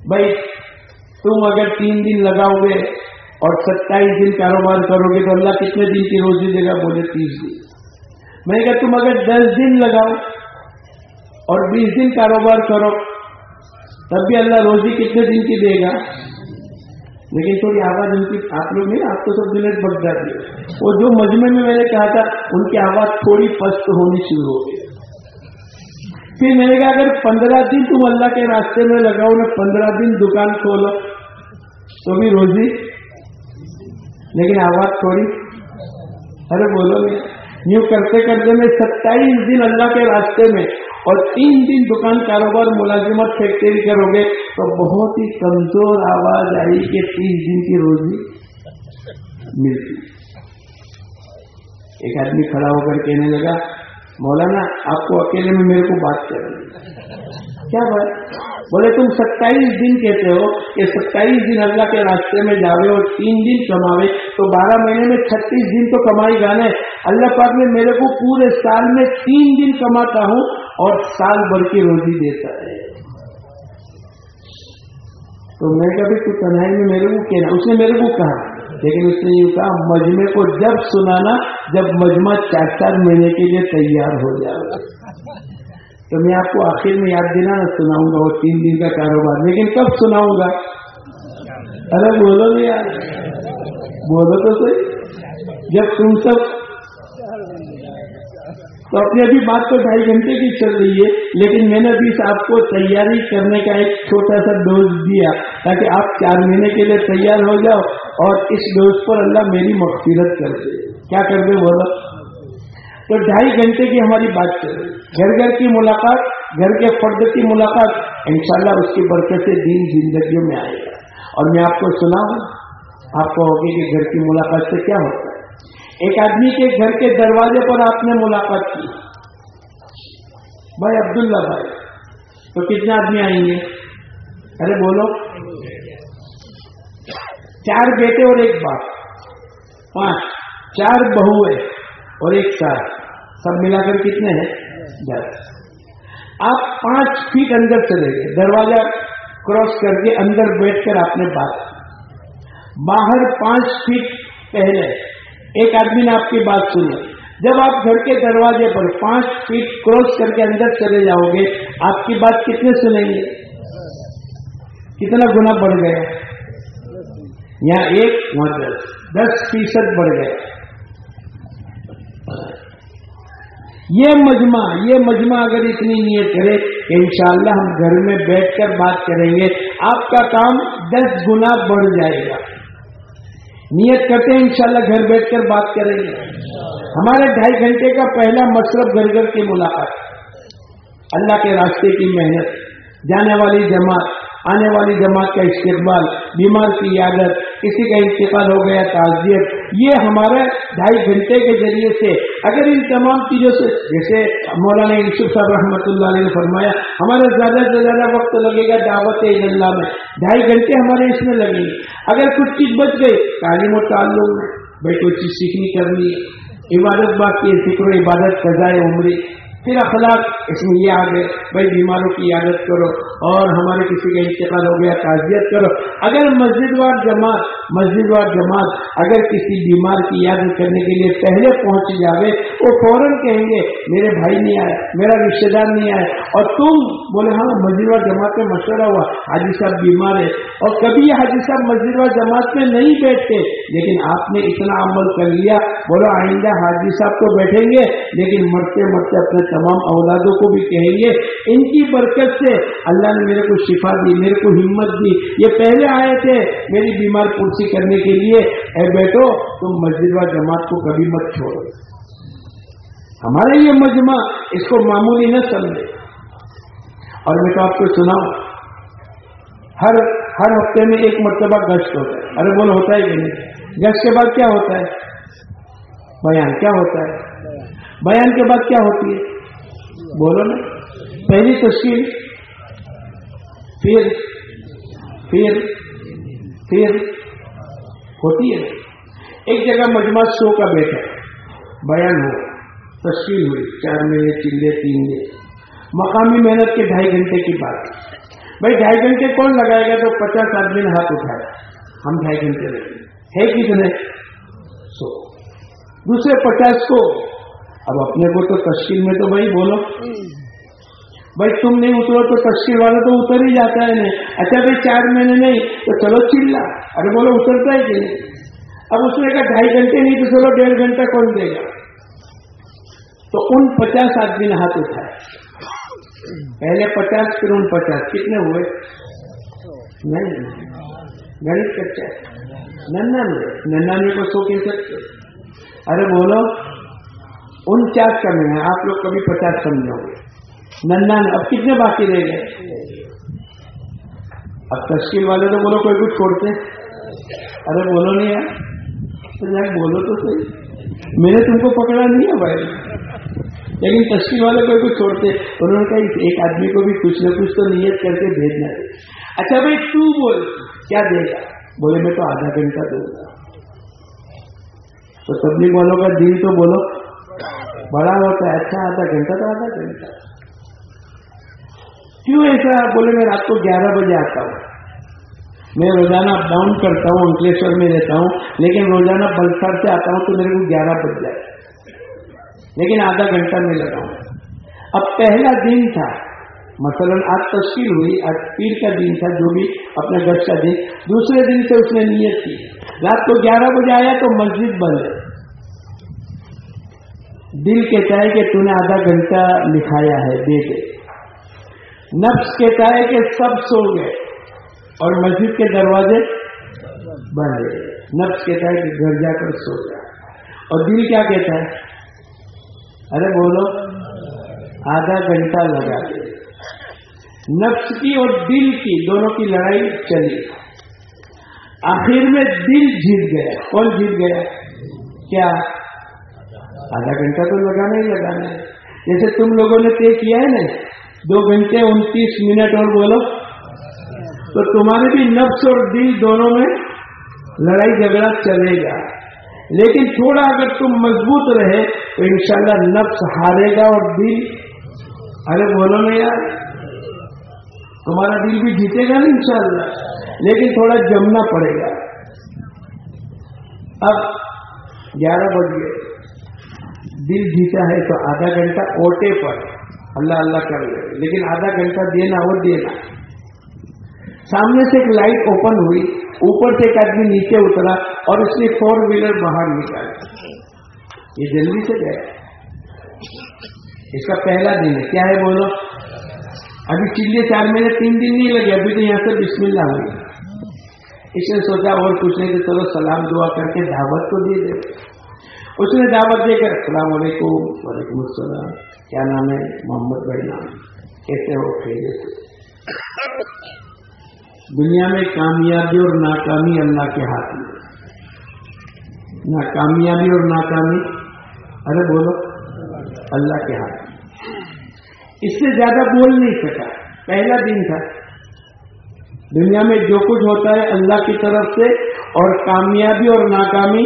بھائی تم اگر 3 دن لگاؤ گے اور 27 دن کاروبار کرو گے تو اللہ کتنے دن کی روزی دے گا؟ بولے 30 دن. میں نے کہا تم اگر 10 دن لگاؤ اور 20 دن کاروبار کرو تب بھی اللہ روزی کتنے دن کی دے گا؟ لیکن تھوڑی آواز ان کی، آپ لوگ نہیں، آپ کو سب منٹ بڑھ جاتی ہے. وہ جو مجمع میں نے کہا تھا ان کی آواز تھوڑی پست ہونی شروع ہو گئی. پھر میں نے کہا اگر 15 دن تم اللہ کے راستے میں لگاؤ نا، 15 دن دکان کھولو تو بھی روزی، لیکن آواز تھوڑی، ارے بولو گے. یوں کرتے کرتے میں 27 دن اللہ کے راستے میں اور 3 دن دکان کاروبار ملازمت فیکٹری کرو گے تو بہت ہی کمزور آواز آئی کہ 30 دن کی روزی ملتی. ایک آدمی کھڑا ہو کر کہنے لگا مولانا آپ کو اکیلے میں میرے کو بات کرنی. کیا بات؟ بولے تم 27 دن کہتے ہو کہ 27 دن اللہ کے راستے میں جاوے اور 3 دن کماوے تو 12 مہینے میں 36 دن تو کمائی گانا ہے. اللہ پاک نے میرے کو پورے سال میں 3 دن کماتا ہوں اور سال بھر کی روزی دیتا ہے. تو میں کبھی تو تنہائی میں میرے کو کہنا، اس نے میرے کو کہا، لیکن اس نے یہ کہا مجمع کو جب سنانا جب مجمع 4 مہینے کے لیے تیار ہو جائے گا. تو میں آپ کو آخر میں یاد دلانا سناؤں گا وہ 3 دن کا کاروبار، لیکن کب سناؤں گا؟ ارے بولو گے یار، بولو تو صحیح. جب تم سب تو اپنی ابھی بات تو 2.5 گھنٹے کی چل رہی ہے، لیکن میں نے ابھی آپ کو تیاری کرنے کا ایک چھوٹا سا ڈوز دیا تاکہ آپ 4 مہینے کے لیے تیار ہو جاؤ اور اس ڈوز پر اللہ میری مغفرت کر دے. کیا کر دے بولو؟ تو 2.5 گھنٹے کی ہماری بات چل رہی، گھر گھر کی ملاقات، گھر کے فرد کی ملاقات، انشاءاللہ اس کی برکت سے دین زندگیوں میں آئے گا. اور میں آپ کو سناؤں، آپ کو ہوگی کہ گھر کی ملاقات سے کیا ہوتا ہے. ایک آدمی کے گھر کے دروازے پر آپ نے ملاقات کی، بھائی عبداللہ بھائی، تو کتنے آدمی آئیں گے؟ ارے بولو، 4 بیٹے اور 1 باپ، 5، 4 بہویں اور 1 ساس، سب ملا کر کتنے ہیں؟ 10. آپ 5 فیٹ اندر چلے گئے، دروازہ کراس کر کے اندر بیٹھ کر آپ نے بات کی. باہر 5 فیٹ پہلے ایک آدمی نے آپ کی بات سنی. جب آپ گھر کے دروازے پر 5 فیٹ کراس کر کے اندر چلے جاؤ گے، آپ کی بات کتنے سنیں گے؟ کتنا گنا بڑھ گیا؟ یہاں 1 وہاں 10% بڑھ گیا. یہ مجمع اگر اتنی نیت کرے کہ انشاءاللہ ہم گھر میں بیٹھ کر بات کریں گے، آپ کا کام 10 گنا بڑھ جائے گا. نیت کرتے ہیں انشاءاللہ گھر بیٹھ کر بات کریں گے. ہمارے 2.5 گھنٹے کا پہلا مشرب گھر گھر کی ملاقات، اللہ کے راستے کی محنت، جانے والی جماعت، آنے والی جماعت کا استقبال، بیمار کی عیادت، کسی کا انتقال ہو گیا تعزیت. یہ ہمارے 2.5 گھنٹے کے ذریعے سے اگر ان تمام چیزوں سے، جیسے مولانا یوسف صاحب رحمۃ اللہ علیہ نے فرمایا ہمارا زیادہ سے زیادہ وقت لگے گا دعوت اللہ میں، 2.5 گھنٹے ہمارے اس میں لگیں گے. اگر کچھ چیز بچ گئی، تعلیم و تعلم میں بھائی کوئی چیز سیکھنی کرنی ہے، عبادت باقی ہے، ذکر و عبادت، قضائے عمری، پھر اخلاق، اس میں یہ آ گئے بھائی بیماروں کی عیادت کرو اور ہمارے کسی کا انتقال ہو گیا تعزیت کرو. اگر مسجد وار جماعت اگر کسی بیمار کی عیادت کرنے کے لیے پہلے پہنچ جاوے، وہ فوراً کہیں گے میرے بھائی نہیں آئے، میرا رشتے دار نہیں آئے، اور تم بولے ہاں مسجد وار جماعت میں مشورہ ہوا حاجی صاحب بیمار ہے، اور کبھی یہ حاجی صاحب مسجد وار جماعت میں نہیں بیٹھتے، لیکن آپ نے اتنا عمل کر لیا، بولو آئندہ حاجی صاحب تو بیٹھیں گے لیکن مرتے مرتے اپنے تمام اولادوں کو بھی کہیں گے ان کی برکت سے اللہ نے میرے کو شفا دی، میرے کو ہمت دی، یہ پہلے آئے تھے میری بیمار پرسی کرنے کے لیے، اے بیٹو تم مسجد و جماعت کو کبھی مت چھوڑو. ہمارا یہ مجمع اس کو معمولی نہ سمجھے. اور میں تو آپ کو سناؤں، ہر ہفتے میں 1 مرتبہ گشت ہوتا ہے. ارے بول ہوتا ہے کہ نہیں؟ گشت کے بعد کیا ہوتا ہے؟ بیان. کیا ہوتا ہے بیان کے بعد؟ کیا ہوتی ہے بولو نا؟ پہلی تشکیل، پھر ہوتی ہے. ایک جگہ مجمع 100 کا بیٹھا، بیان ہوا، تشکیل ہوئی، 4 مہینے چلے 3 دن، مقامی محنت کے 2.5 گھنٹے کی بات. بھائی 2.5 گھنٹے کون لگائے گا؟ تو 50 آدمی نے ہاتھ اٹھایا، ہم 2.5 گھنٹے لگیں گے. ہے کتنے؟ 100. دوسرے 50 کو. اب اپنے کو تو تشکیل میں تو بھائی بولو، بھائی تم نہیں اترو تو تشکیل والا تو اتر ہی جاتا ہے. نہیں اچھا بھائی 4 مہینے نہیں تو چلو چلا. ارے بولو اترتا ہے کہ نہیں؟ اب اس نے کہا 2.5 گھنٹے نہیں تو چلو 1.5 گھنٹہ کون دے گا؟ تو ان 50 آدمی نے ہاتھ اٹھایا. پہلے 50 پھر ان 50 کتنے ہوئے؟ نہیں گणت کچا ہے. 99 کو 100 کہہ سکتے. ارے بولو 49 کمی ہے. آپ لوگ کبھی 50 سمجھو گے. 99 اب کتنے باقی رہ گئے؟ اب تشکیل والے تو بولو کوئی کچھ چھوڑتے. ارے بولو نہیں یار، بولو تو صحیح، میں نے تم کو پکڑا نہیں ہے بھائی. لیکن تشکیل والے کوئی کچھ چھوڑتے. انہوں نے کہا ایک آدمی کو بھی کچھ نہ کچھ تو نیت کر کے بھیجنا ہے. اچھا بھائی تو بول کیا دے گا؟ بولے میں تو آدھا گھنٹہ دوں گا. تو تبلیغ والوں کا دل تو بولو بڑا ہوتا ہے. اچھا آدھا گھنٹہ تو آدھا گھنٹہ کیوں ایسا؟ بولے میں رات کو 11 بجے آتا ہوں. میں روزانہ اپ ڈاؤن کرتا ہوں، انکلیشور میں رہتا ہوں، لیکن روزانہ بلسار سے آتا ہوں تو میرے کو 11 بج جائے، لیکن آدھا گھنٹہ میں لگا ہوں. اب پہلا دن تھا، مثلا آج تشکیل ہوئی، آج پیر کا دن تھا، جو بھی اپنے گھر کا دن. دوسرے دن سے اس نے نیت کی. رات کو 11 بجے آیا تو مسجد بند ہے. دل کہتا ہے کہ تو نے آدھا گھنٹہ لکھایا ہے، دے دے. نفس کہتا ہے کہ سب سو گئے اور مسجد کے دروازے بند ہے. نفس کہتا ہے کہ گھر جا کر سو جا. اور دل کیا کہتا ہے؟ ارے بولو آدھا گھنٹہ لگا دے. نفس کی اور دل کی دونوں کی لڑائی چلی. آخر میں دل جیت گیا. کون جیت گیا؟ کیا؟ آدھا گھنٹہ تو لگانا ہی لگانا ہے. جیسے تم لوگوں نے طے کیا ہے نا 2 گھنٹے 29 منٹ اور بولو، تو تمہارے بھی نفس اور دل دونوں میں لڑائی جھگڑا چلے گا. لیکن تھوڑا اگر تم مضبوط رہے تو انشاءاللہ نفس ہارے گا اور دل، ارے بولو نا یار، تمہارا دل بھی جیتے گا نا انشاءاللہ، لیکن تھوڑا جمنا پڑے گا. اب 11 بج گئے، دل جیتا ہے تو آدھا گھنٹہ اوٹے پر اللہ اللہ کر لے، لیکن آدھا گھنٹہ دینا وہ دینا. سامنے سے ایک لائٹ اوپن ہوئی، اوپر سے ایک آدمی نیچے اترا اور اس نے 4 ویلر باہر نکالا. یہ جلدی سے گیا. اس کا پہلا دن ہے. کیا ہے بولو؟ ابھی چلے 4 مہینے 3 دن نہیں لگے، ابھی تو یہاں سے بسم اللہ ہوئی. اس نے سوچا اور کچھ نہیں کہ چلو سلام دعا کر کے دعوت تو دے دے. اس نے دعوت دے کر السلام علیکم. وعلیکم السلام. کیا نام ہے؟ محمد بھائی. نام کیسے ہو؟ خیریت سے. دنیا میں کامیابی اور ناکامی اللہ کے ہاتھ میں. ناکامیابی اور ناکامی ارے بولو اللہ کے ہاتھ میں. اس سے زیادہ بول نہیں سکا. پہلا دن تھا. دنیا میں جو کچھ ہوتا ہے اللہ کی طرف سے، اور کامیابی اور ناکامی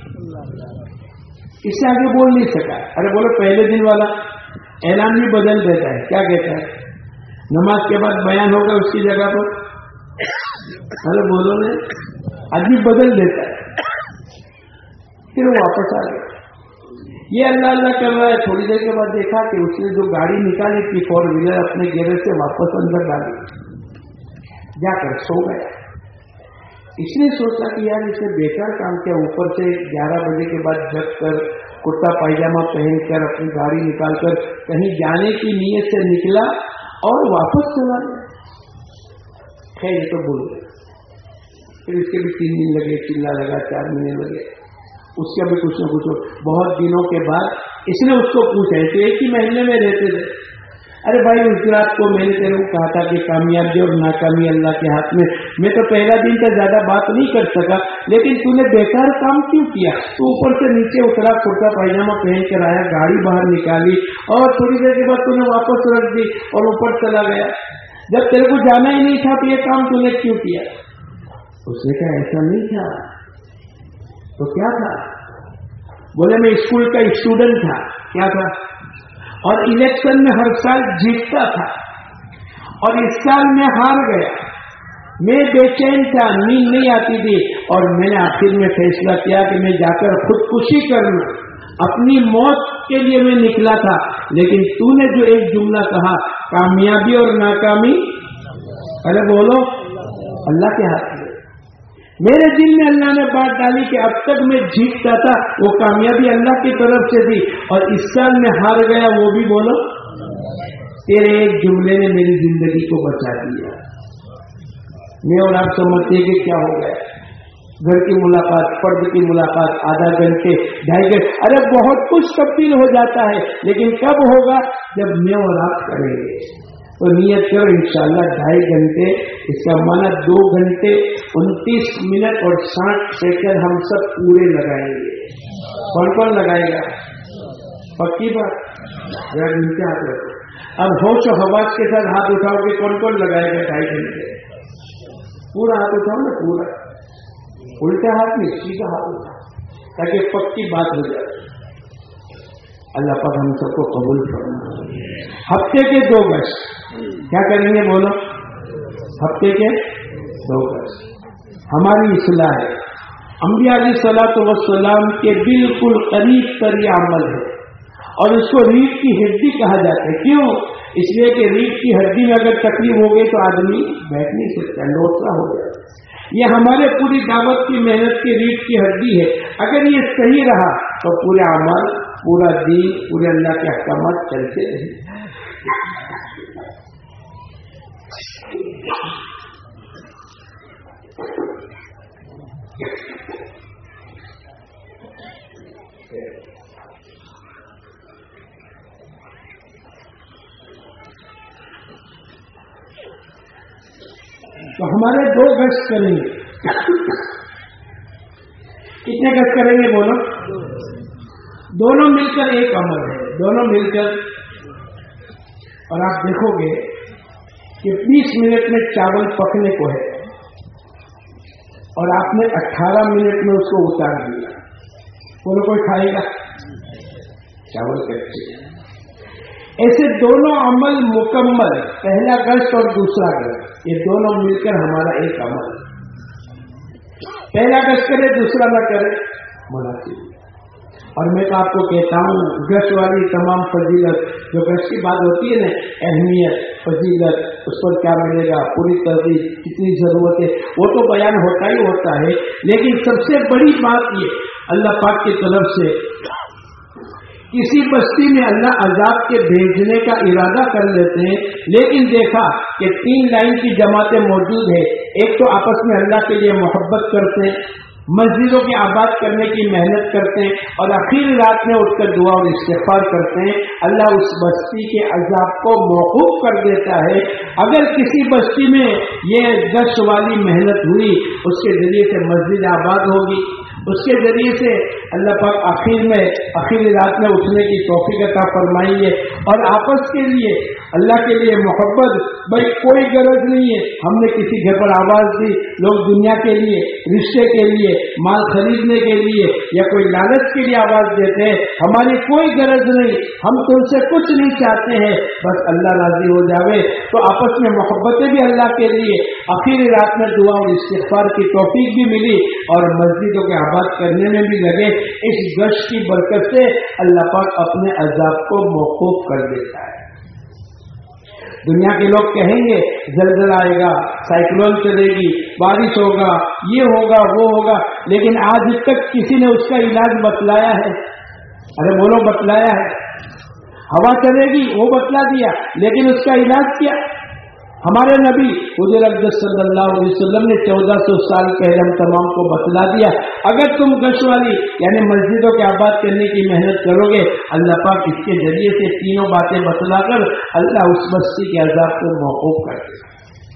اس سے آگے بول نہیں سکا. ارے بولو پہلے دن والا اعلان بھی بدل دیتا ہے. کیا کہتا ہے؟ نماز کے بعد بیان ہوگا اس کی جگہ پر. ارے بولو نا، آدمی بدل دیتا ہے. پھر وہ واپس آ گیا. یہ اللہ اللہ کر رہا ہے. تھوڑی دیر کے بعد دیکھا کہ اس نے جو گاڑی نکالی تھی 4 ویلر اپنے گیرج سے واپس اندر ڈالی. جا کر سو گیا. اس نے سوچا کہ یار اس نے بیکار کام کیا. اوپر سے 11 بجے کے بعد جگ کر کرتا پائجامہ پہن کر اپنی گاڑی نکال کر کہیں جانے کی نیت سے نکلا اور واپس چلا گیا. خیر یہ تو بھول گیا. پھر اس کے بھی 3 دن لگے، چلا لگا، 4 مہینے لگے. اس کا بھی کچھ نہ کچھ. بہت دنوں کے بعد اس نے اس کو پوچھا تو ایک ہی محلے میں رہتے تھے. ارے بھائی اس رات کو میں نے تیرے کو کہا تھا کہ کامیابی اور ناکامی اللہ کے ہاتھ میں. میں تو پہلا دن سے زیادہ بات نہیں کر سکا، لیکن تو نے بیکار کام کیوں کیا؟ تو اوپر سے نیچے اترا، کرتا پائجامہ پہن کر آیا، گاڑی باہر نکالی اور تھوڑی دیر کے بعد تو نے واپس رکھ دی اور اوپر چلا گیا. جب تیرے کو جانا ہی نہیں تھا تو یہ کام تو نے کیوں کیا؟ اس نے کہا ایسا نہیں تھا. تو کیا تھا؟ بولے میں اسکول کا اسٹوڈنٹ تھا. کیا تھا؟ اور الیکشن میں ہر سال جیتتا تھا اور اس سال میں ہار گیا. میں بے چین تھا, نیند نہیں آتی تھی, اور میں نے آخر میں فیصلہ کیا کہ میں جا کر خودکشی کر لوں. اپنی موت کے لیے میں نکلا تھا, لیکن تو نے جو ایک جملہ کہا, کامیابی اور ناکامی ارے بولو اللہ کے ہاتھ میں. میرے دل میں اللہ نے بات ڈالی کہ اب تک میں جیتتا تھا, وہ کامیابی اللہ کی طرف سے تھی, اور اس سال میں ہار گیا, وہ بھی بولو تیرے ایک جملے نے میری زندگی کو بچا دیا. میں اور آپ سمجھتے کہ کیا ہو گیا, گھر کی ملاقات, فرد کی ملاقات, آدھا گھنٹے, 2.5 گھنٹے, ارے بہت کچھ تبدیل ہو جاتا ہے, لیکن کب ہوگا جب میں اور آپ کریں گے. تو نیت کرو انشاءاللہ 2.5 گھنٹے, اس کا معنی 2 گھنٹے 29 منٹ اور 60 سیکنڈ ہم سب پورے لگائیں گے. کون کون لگائے گا؟ پکی بات, ذرا نیچے ہاتھ رکھو. اب ہوش و حواس کے ساتھ ہاتھ اٹھاؤ کہ کون کون لگائے گا 2.5 گھنٹے. پورا ہاتھ اٹھاؤ نا, پورا, الٹا ہاتھ نہیں, سیدھا ہاتھ اٹھاؤ تاکہ پکی بات ہو جائے. اللہ پاک ہم سب کو قبول فرمائے. ہفتے کے 2 گز کیا کریں گے بولو؟ ہفتے کے 2 گز ہماری اصلاح ہے. انبیاء علیہ الصلوۃ والسلام کے بالکل قریب تر یہ عمل ہے, اور اس کو ریڑھ کی ہڈی کہا جاتا ہے. کیوں؟ اس لیے کہ ریڑھ کی ہڈی میں اگر تکلیف ہو گئی تو آدمی بیٹھ نہیں سکتا, لوٹنا ہو جائے. یہ ہمارے پوری دعوت کی محنت کی ریڑھ کی ہڈی ہے. اگر یہ صحیح رہا تو پورے عمل, پورا دین, پورے اللہ کے احکامات چلتے رہے. تو ہمارے 2 گز کریں گے. کتنے گز کریں گے بولو؟ دونوں مل کر ایک عمل ہے, دونوں مل کر. اور آپ دیکھو گے کہ 20 منٹ میں چاول پکنے کو ہے, اور آپ نے 18 منٹ میں اس کو اتار دیا. بولو کوئی کھائے گا؟ چاول کچے. ایسے دونوں عمل مکمل, پہلا گشت اور دوسرا گشت, یہ دونوں مل کر ہمارا ایک عمل. پہلا گشت کرے دوسرا نہ کرے, مناسب. اور میں تو آپ کو کہتا ہوں گشت والی تمام فضیلت, جو گشت کی بات ہوتی ہے نا, اہمیت, فضیلت, اس پر کیا ملے گا, پوری ترغیب, کتنی ضرورت ہے, وہ تو بیان ہوتا ہی ہوتا ہے. لیکن سب سے بڑی بات یہ اللہ پاک کی طرف سے کسی بستی میں اللہ عذاب کے بھیجنے کا ارادہ کر لیتے ہیں, لیکن دیکھا کہ 3 لائن کی جماعتیں موجود ہیں. ایک تو آپس میں اللہ کے لیے محبت کرتے ہیں, مسجدوں کے آباد کرنے کی محنت کرتے ہیں, اور آخری رات میں اٹھ کر دعا اور استغفار کرتے ہیں. اللہ اس بستی کے عذاب کو موقوف کر دیتا ہے. اگر کسی بستی میں یہ گشت والی محنت ہوئی, اس کے ذریعے سے مسجد آباد ہوگی, اس کے ذریعے سے اللہ پاک آخری رات میں اٹھنے کی توفیق عطا فرمائیں گے. اور آپس کے لیے اللہ کے لیے محبت, بھائی کوئی غرض نہیں ہے, ہم نے کسی گھر پر آواز دی, لوگ دنیا کے لیے, رشتے کے لیے, مال خریدنے کے لیے یا کوئی لالچ کے لیے آواز دیتے ہیں. ہماری کوئی غرض نہیں, ہم تم سے کچھ نہیں چاہتے ہیں, بس اللہ راضی ہو جاوے. تو آپس میں محبتیں بھی اللہ کے لیے, آخری رات میں دعا اور استغفار کی توفیق بھی ملی, اور مسجدوں کے آباد کرنے میں بھی لگے. اس گشت کی برکت سے اللہ پاک اپنے عذاب کو موقوف کر دیتا ہے. دنیا کے لوگ کہیں گے زلزلہ آئے گا, سائیکلون چلے گی, بارش ہوگا, یہ ہوگا, وہ ہوگا, لیکن آج تک کسی نے اس کا علاج بتلایا ہے؟ ارے بولو, بتلایا ہے؟ ہوا چلے گی وہ بتلا دیا, لیکن اس کا علاج کیا؟ ہمارے نبی حضور اقدس صلی اللہ علیہ وسلم نے 1400 سال پہلے ہم تمام کو بتلا دیا. اگر تم گشت والی یعنی مسجدوں کے آباد کرنے کی محنت کرو گے, اللہ پاک اس کے ذریعے سے 3 باتیں بتلا کر اللہ اس بستی کے عذاب کو موقوف کر دے.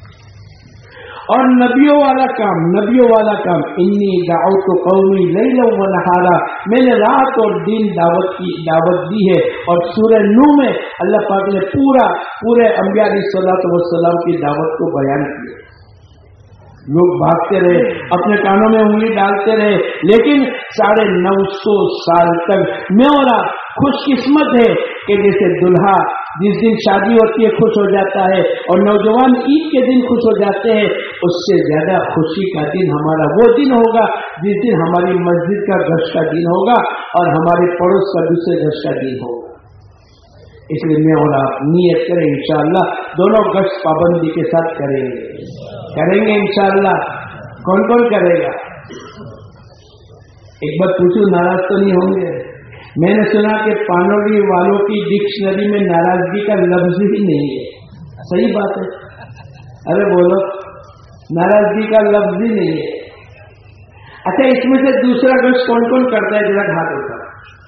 اور نبیوں والا کام انی دعوت قومی لیلا و نہارا, میں نے رات اور دن دعوت دی ہے. اور سورہ نوح میں اللہ پاک نے پورے انبیاء علیہ الصلوۃ والسلام کی دعوت کو بیان کیا. لوگ بھاگتے رہے, اپنے کانوں میں انگلی ڈالتے رہے, لیکن 950 سال تک میں اور آپ خوش قسمت ہے کہ جیسے دلہا जिस दिन शादी होती है खुश हो जाता है, और नौजवान ईद के दिन खुश हो जाते हैं, उससे ज्यादा खुशी का दिन हमारा वो दिन होगा जिस दिन हमारी मस्जिद का गश्त का दिन होगा और हमारे पड़ोस का दूसरे गश्त का दिन होगा। इसलिए मैं और आप नियत करें, इंशाअल्लाह दोनों गश्त पाबंदी के साथ करेंगे इंशाअल्लाह। कौन कौन करेगा? एक बार पूछूं, नाराज तो नहीं होंगे? मैंने सुना कि पानोली वालों की डिक्शनरी में नाराजगी का लफ्ज ही नहीं है। सही बात है? अरे बोलो, नाराजगी का लफ्ज ही नहीं है। अच्छा, इसमें से दूसरा गश्त कौन कौन करता है? जरा हाथ उठा।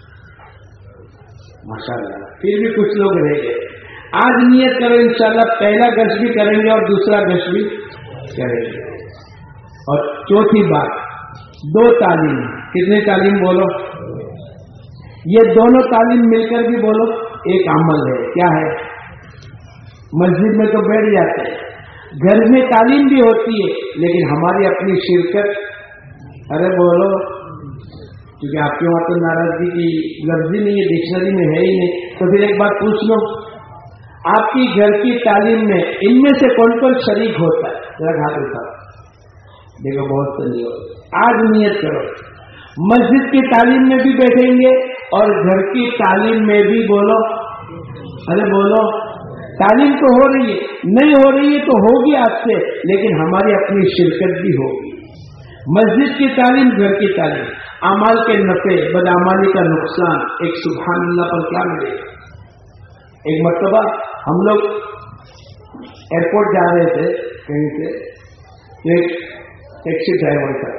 माशाअल्लाह, फिर भी कुछ लोग रह गए। आज नियत करो इंशाअल्लाह पहला गश्त भी करेंगे और दूसरा गश्त भी करेंगे। और चौथी बात, 2 तालीम। कितनी तालीम बोलो? ये दोनों तालीम मिलकर भी बोलो एक अमल है। क्या है? मस्जिद में तो बैठ जाते हैं, घर में तालीम भी होती है, लेकिन हमारी अपनी शिरकत, अरे बोलो, क्योंकि आपके वहां तो नाराजगी की लफ्ज ही नहीं है, डिक्शनरी में है ही नहीं। तो फिर एक बात पूछ लो, आपकी घर की तालीम में इनमें से कौन कौन शरीक होता है? जरा हाथ उठा। देखो, बहुत तो नहीं होता। आज नियत करो, मस्जिद की तालीम में भी बैठेंगे और घर की तालीम में भी बोलो। अरे बोलो, तालीम तो हो रही है, नहीं हो रही है तो होगी आपसे, लेकिन हमारी अपनी शिरकत भी होगी। मस्जिद की तालीम, घर की तालीम, अमाल के नफे, बदअमाली का नुकसान, एक सुभान अल्लाह पर क्या मिलेगा? एक मर्तबा हम लोग एयरपोर्ट जा रहे थे कहीं से, एक टैक्सी ड्राइवर था,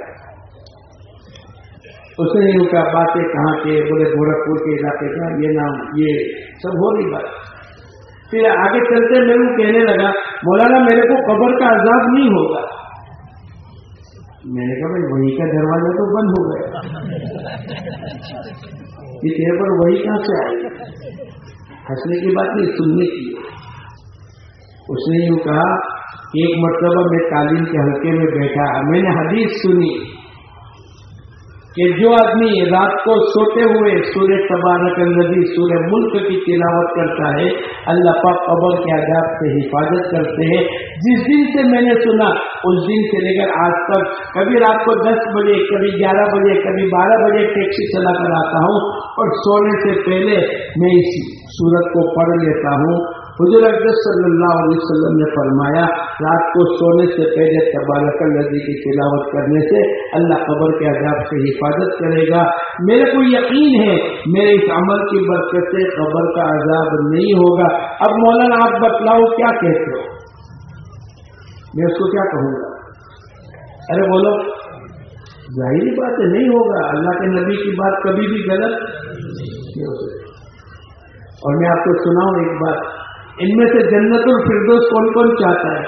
उसने यूं कहा, बातें कहाँ के? बोले गोरखपुर के इलाके का, ये नाम, ये सब हो रही बात। फिर आगे चलते मैं कहने लगा, मौलाना मेरे को कब्र का अजाब नहीं होगा। मैंने कहा, भाई वही का दरवाजा तो बंद हो गया, ये तेरे पर वही कहां से आई? हंसने की बात नहीं, सुनने की। उसने यूं कहा, एक मर्तबा मैं तालीम के हल्के में बैठा, मैंने हदीस सुनी कि जो आदमी रात को सोते हुए सूरह तबारकल्लज़ी, सूरह मुल्क की तिलावत करता है, अल्लाह पाक कब्र के अज़ाब से हिफाजत करते हैं। जिस दिन से मैंने सुना, उस दिन से लेकर आज तक कभी रात को 10 बजे, कभी 11 बजे, कभी 12 बजे टैक्सी चला कर आता हूँ और सोने से पहले मैं इस सूरत को पढ़ लेता हूँ। हुज़ूर अक़दस सल्लल्लाहु अलैहि वसल्लम ने फरमाया, रात को सोने से पहले तबारकल्लज़ी की तिलावत करने से अल्लाह कब्र के अज़ाब से हिफाजत करेगा। मेरे को यकीन है मेरे इस अमल की बरकत से कब्र का अज़ाब नहीं होगा। अब मौलाना आप बतलाओ क्या कहते हो? मैं उसको क्या कहूंगा? अरे बोलो, जाहिर बात है नहीं होगा। अल्लाह के नबी की बात कभी भी गलत नहीं हो सकती। और मैं आपको सुनाऊं एक बात, इनमें से जन्नतुल फिरदौस कौन कौन चाहता है?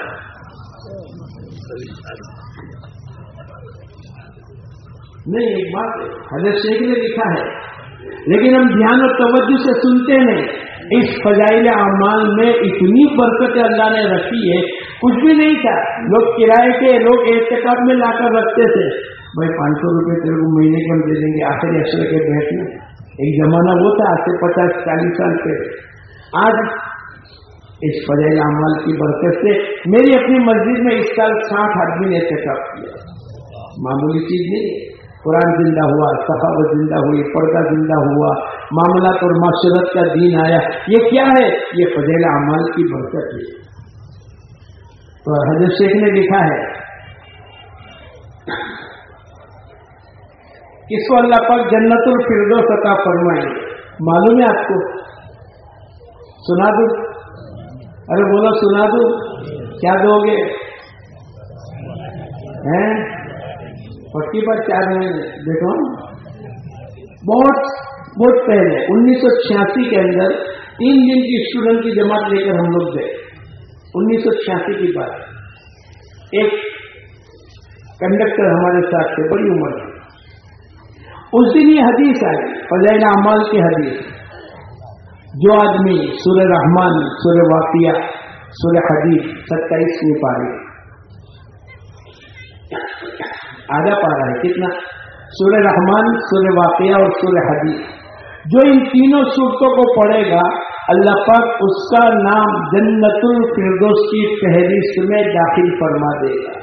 नहीं, एक बात है, हज़रत शेख ने लिखा है, लेकिन हम ध्यान और तवज्जो से सुनते नहीं। इस फजाइल अमाल में इतनी बरकत अल्लाह ने रखी है, कुछ भी नहीं था। लोग किराए के, लोग एहतिकाफ में लाकर रखते थे, भाई 500 रुपये तेरे को महीने के हम दे देंगे आखिरी अशरे के बैठने। एक जमाना वो था, आज से 50-40 साल पहले। आज इस फजाइल अमाल की बरकत से मेरी अपनी मस्जिद में इस साल 60 आदमी ने एहतिकाफ किया। मामूली चीज नहीं, कुरान जिंदा हुआ, सखावत जिंदा हुई, पर्दा जिंदा हुआ, मामलात और माशरत का दीन आया। ये क्या है? ये फजाइल अमाल की बरकत है। तो हज़रत शेख ने लिखा है, किसको अल्लाह पाक जन्नतुल फिरदौस अता फरमाएंगे? मालूम है आपको? सुना दूं? अरे बोलो, सुना दूं? क्या दोगे? हैं? पक्की बात क्या है? देखो, बहुत पहले 1986 के अंदर 3 दिन की स्टूडेंट की जमात लेकर हम लोग गए। 1986 की बात। एक कंडक्टर हमारे साथ थे, बड़ी उम्र की। उस दिन ये हदीस आई, फज़ाइल अमाल की हदीस, जो आदमी सूरह रहमान, सूरह वाक़िया, सूरह हदीद 27वीं पारी, आधा पारा है, कितना? सूरह रहमान, सूरह वाक़िया और सूरह हदीद, जो इन तीनों सूरतों को पढ़ेगा اللہ پاک اس کا نام جنت الفردوس کی فہرست میں داخل فرما دے گا.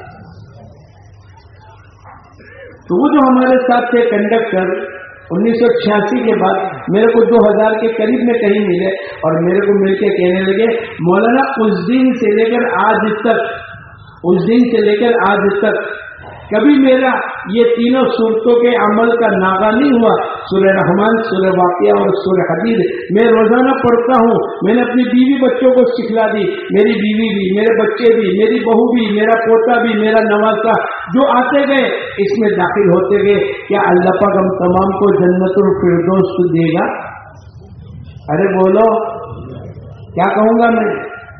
تو وہ جو ہمارے ساتھ تھے کنڈکٹر 1986 کے بعد میرے کو 2000 کے قریب میں کہیں ملے اور میرے کو مل کے کہنے لگے مولانا اس دن سے لے کر آج تک کبھی میرا یہ تینوں صورتوں کے عمل کا ناغہ نہیں ہوا. سورہ رحمان، سورہ واقعہ اور سورہ حدید میں روزانہ پڑھتا ہوں. میں نے اپنی بیوی بچوں کو سکھلا دی، میری بیوی بھی، میرے بچے بھی، میری بہو بھی، میرا پوتا بھی، میرا نواسا جو آتے گئے اس میں داخل ہوتے گئے. کیا اللہ پاک ہم تمام کو جنت الفردوس دے گا؟ ارے بولو، کیا کہوں گا میں؟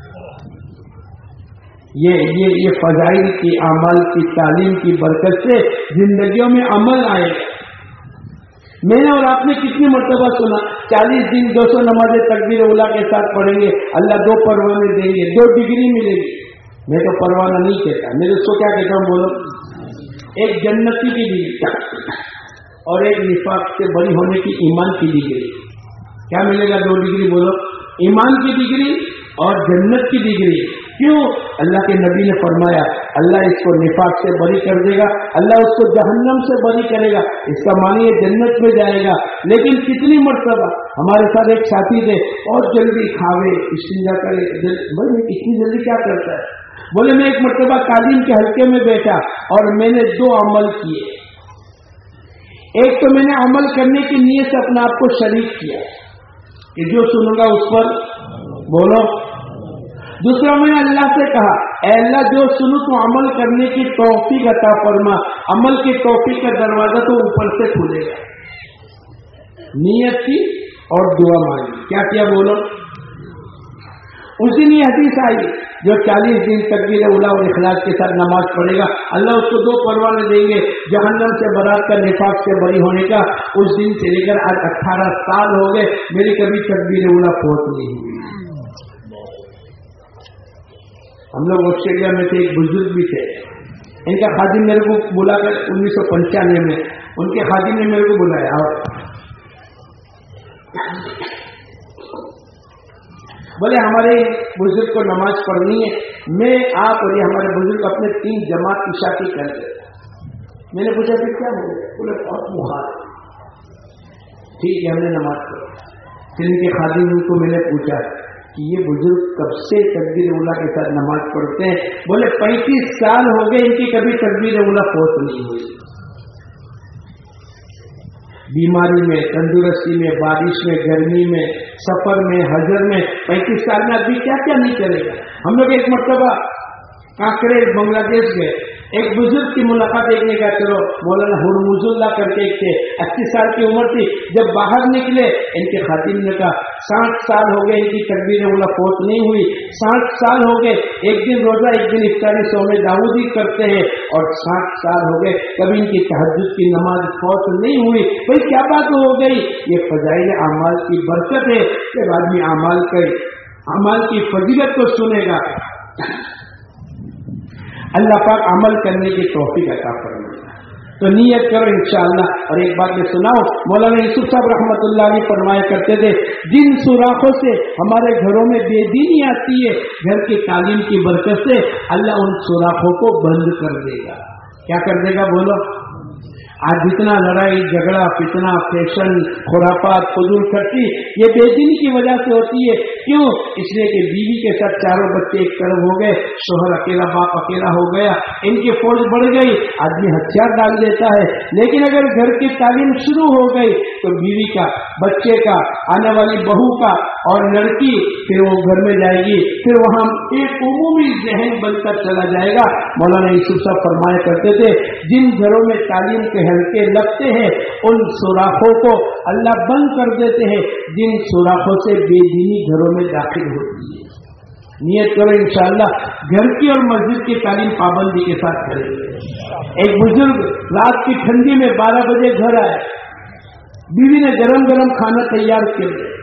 یہ فضائل کی، اعمال کی، تعلیم کی برکت سے زندگیوں میں عمل آئے. میں نے اور آپ نے کتنی مرتبہ سنا 40 دن 200 نمازیں تکبیر اولیٰ کے ساتھ پڑھیں گے، اللہ 2 پروانے دیں گے، 2 ڈگری ملے گی. میں تو پروانہ نہیں کہتا، میں اس کو کیا کہتا ہوں بولو؟ ایک جنتی کی ڈگری اور ایک نفاق سے بری ہونے کی ایمان کی ڈگری. کیا ملے گا 2 ڈگری بولو؟ ایمان کی ڈگری اور جنت کی ڈگری. کیوں؟ اللہ کے نبی نے فرمایا اللہ اس کو نفاق سے بری کر دے گا، اللہ اس کو جہنم سے بری کرے گا. اس کا معنی یہ جنت میں جائے گا. لیکن کتنی مرتبہ ہمارے ساتھ ایک ساتھی تھے، بہت جلدی کھاوے استنجا کرے. بھائی اتنی جلدی کیا کرتا ہے؟ بولے میں ایک مرتبہ قالین کے حلقے میں بیٹھا اور میں نے 2 عمل کیے. ایک تو میں نے عمل کرنے کی نیت سے اپنے آپ کو شریک کیا کہ جو سنوں گا اس پر بولو. دوسرا میں نے اللہ سے کہا اے اللہ جو سنوں تو عمل کرنے کی توفیق عطا فرما. عمل کی توفیق کا دروازہ تو اوپر سے کھلے گا. نیت کی اور دعا مانگی. کیا کیا بولو؟ اسی لیے حدیث آئی جو 40 دن تکبیر اولیٰ اور اخلاص کے ساتھ نماز پڑھے گا اللہ اس کو 2 پروانے دیں گے جہنم سے برات کا، نفاق سے بری ہونے کا. اس دن سے لے کر آج 18 سال ہو گئے میری کبھی تکبیر اولیٰ فوت نہیں ہوئی. ہم لوگ آسٹریلیا میں تھے، ایک بزرگ بھی تھے، ان کا خادم میرے کو بلا کر 1995 میں ان کے خادم نے میرے کو بلایا اور بولے ہمارے بزرگ کو نماز پڑھنی ہے، میں آپ اور یہ ہمارے بزرگ اپنے 3 جماعت عشاء کی کر گئے. میں نے پوچھا کہ کیا بولے؟ بولے بہت بخار. ٹھیک ہے، ہم نے نماز پڑھی. پھر ان کے خادم کو میں نے پوچھا کہ یہ بزرگ کب سے تکبیر اولیٰ کے ساتھ نماز پڑھتے ہیں؟ بولے 35 سال ہو گئے ان کی کبھی تکبیر اولیٰ فوت نہیں ہوئی. بیماری میں، تندرستی میں، بارش میں، گرمی میں، سفر میں، حضر میں 35 سال میں آدمی کیا کیا نہیں کرے گا. ہم لوگ ایک مرتبہ کاکڑے بنگلہ دیش گئے، ایک بزرگ کی ملاقات دیکھنے کا. چلو مولانا ہرمز اللہ کر کے ایک تھے، 80 سال کی عمر تھی. جب باہر نکلے ان کے خاتم نے کہا 60 سال ہو گئے ان کی تکبیر اولیٰ فوت نہیں ہوئی. 60 سال ہو گئے، ایک دن روزہ ایک دن افطاری صوم داؤدی کرتے ہیں اور 60 سال ہو گئے کبھی ان کی تہجد کی نماز فوت نہیں ہوئی. بھائی کیا بات ہو گئی؟ یہ فضائل اعمال کی برکت ہے. جب آدمی اعمال کی فضیلت کو سنے گا اللہ پاک عمل کرنے کی توفیق عطا فرمائے گا. تو نیت کرو انشاءاللہ. اور ایک بات میں سناؤ، مولانا یوسف صاحب رحمۃ اللہ علیہ فرمایا کرتے تھے جن سوراخوں سے ہمارے گھروں میں بے دینی آتی ہے گھر کی تعلیم کی برکت سے اللہ ان سوراخوں کو بند کر دے گا. کیا کر دے گا بولو؟ آج جتنا لڑائی جھگڑا فتنہ فیشن خرافات فضول خرچی یہ بے دینی کی وجہ سے ہوتی ہے. کیوں؟ اس لیے کہ بیوی کے ساتھ 4 بچے ایک طرف ہو گئے، شوہر اکیلا، باپ اکیلا ہو گیا، ان کی فوج بڑھ گئی، آدمی ہتھیار ڈال دیتا ہے. لیکن اگر گھر کی تعلیم شروع ہو گئی تو بیوی کا، بچے کا، آنے والی بہو کا اور لڑکی پھر وہ گھر میں جائے گی، پھر وہاں ایک عمومی ذہن بن کر چلا جائے گا. مولانا یوسف صاحب فرمایا کرتے تھے جن گھروں میں تعلیم کے حلقے لگتے ہیں ان سوراخوں کو اللہ بند کر دیتے ہیں جن سوراخوں سے بے دینی گھروں میں داخل ہوتی ہے. نیت کرو انشاءاللہ گھر کی اور مسجد کی تعلیم پابندی کے ساتھ کریں گے. ایک بزرگ رات کی ٹھنڈی میں 12 بجے گھر آئے، بیوی نے گرم گرم کھانا تیار کر دیا.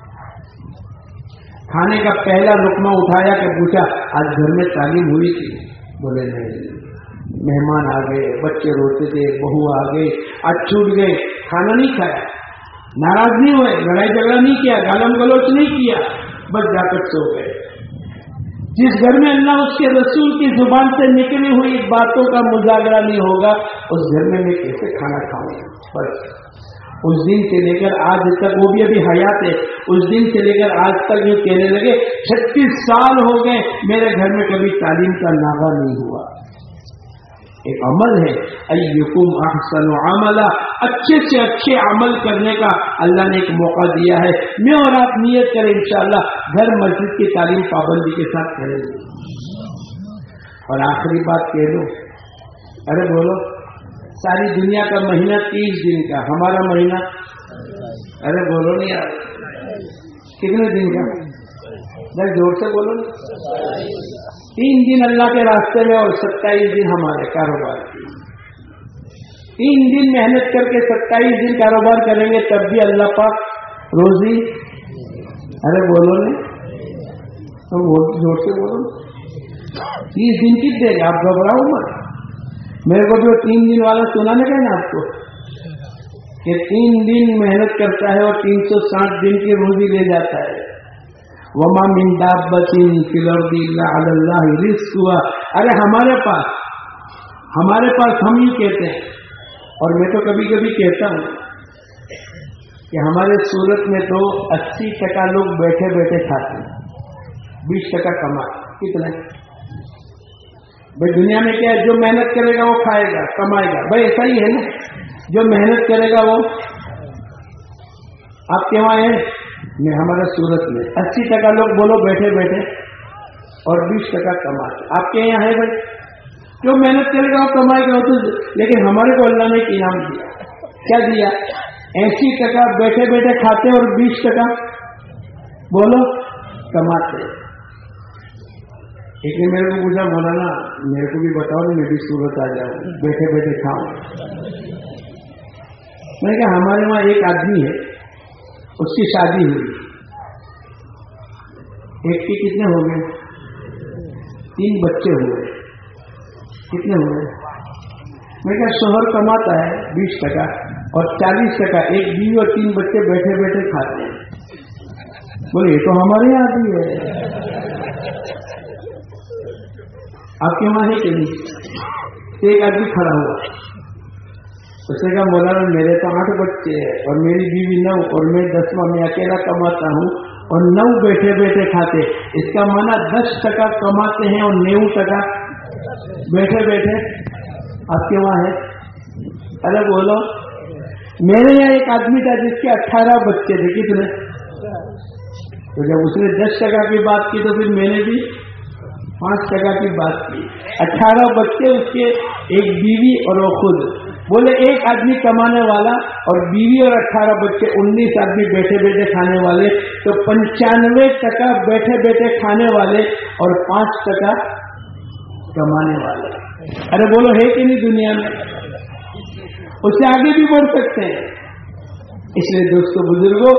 کھانے کا پہلا لقمہ اٹھایا کہ پوچھا آج گھر میں تعلیم ہوئی تھی؟ بولے نہیں. مہمان آ گئے، بچے روتے تھے، بہو آ گئے، آج چھوٹ گئے، کھانا نہیں کھایا. नाराज नहीं हुए, लड़ाई झगड़ा नहीं किया, गालम गलोच नहीं किया, बस जाकर सो गए। जिस घर में अल्लाह उसके रसूल की जुबान से निकली हुई बातों का मुजागरा नहीं होगा, उस घर में मैं कैसे खाना खाऊंगा। बस उस दिन से लेकर आज तक, वो भी अभी हयात है, उस दिन से लेकर आज तक ये कहने लगे 36 साल हो गए मेरे घर में कभी तालीम का नागा नहीं हुआ। एक अमल है, अय्युकुम अहसनु अमला, अच्छे से अच्छे अमल करने का अल्लाह ने एक मौका दिया है। मैं और आप नियत करें इंशाअल्लाह घर मस्जिद की तालीम पाबंदी के साथ करेंगे। और आखिरी बात कह दो, अरे बोलो, सारी दुनिया का महीना 30 दिन का, हमारा महीना, अरे बोलो नहीं यार, कितने दिन का, जरा जोर से बोलो ना। 3 दिन अल्लाह के रास्ते में और 27 दिन हमारे कारोबार की। 3 दिन मेहनत करके 27 दिन कारोबार करेंगे, तब भी अल्लाह पाक रोजी, अरे बोलो ने, तो जोर से बोलो। 30 दिन की देगा, आप घबराओ मत। मेरे को जो 3 दिन वाला सुनाने का ना आपको, कि 3 दिन मेहनत करता है और 360 दिन की रोजी ले जाता है। वमा मिन दाब्बतिन फिल अर्दि इल्ला अलल्लाहि रिज़्क़ुहा। अरे हमारे पास हम ही कहते हैं, और मैं तो कभी कभी कहता हूं कि हमारे सूरत में तो 80% लोग बैठे बैठे खाते हैं, 20% कमाते। कितने भाई दुनिया में क्या है, जो मेहनत करेगा वो खाएगा कमाएगा, भाई ऐसा ही है ना, जो मेहनत करेगा वो। आपके वहां है, मैं हमारा सूरत में 80% लोग बोलो बैठे बैठे और 20% कमाते। आपके यहाँ है भाई, जो मेहनत करेगा वो कमाएगा तो। लेकिन हमारे को अल्लाह ने एक इनाम दिया, क्या दिया? 80% बैठे बैठे खाते और 20% बोलो कमाते। एक ने मेरे को पूछा, मौलाना मेरे को भी बताओ, मैं भी सूरत आ जाऊं, बैठे बैठे खाऊं। मैंने कहा हमारे वहां एक आदमी है, उसकी शादी हुई, एक के कितने हो गए? 3 बच्चे हुए। कितने हुए? मैं कहा शोहर कमाता है 20% और 40% एक बीवी और 3 बच्चे बैठे बैठे खाते हैं। बोले ये तो हमारे यहाँ भी है, आपके वहां है कि नहीं? एक आदमी खड़ा हुआ, उसने कहा मौलाना मेरे तो 8 बच्चे हैं और मेरी बीवी 9 और मैं 10वां, मैं अकेला कमाता हूं और 9 बैठे बैठे खाते। इसका माना 10% कमाते हैं और 90% बैठे बैठे। आपके वहां है? अरे बोलो। मेरे यहाँ एक आदमी था जिसके 18 बच्चे थे। कितने? तो जब उसने 10% की बात की तो फिर मैंने भी 5% की बात की। 18 बच्चे उसके, एक बीवी और वो खुद। बोले एक आदमी कमाने वाला और बीवी और 18 बच्चे, 19 आदमी बैठे बैठे खाने वाले, तो 95% बैठे बैठे खाने वाले और 5% कमाने वाले। अरे बोलो है कि नहीं दुनिया में? उससे आगे भी बढ़ सकते हैं। इसलिए दोस्तों बुजुर्गों,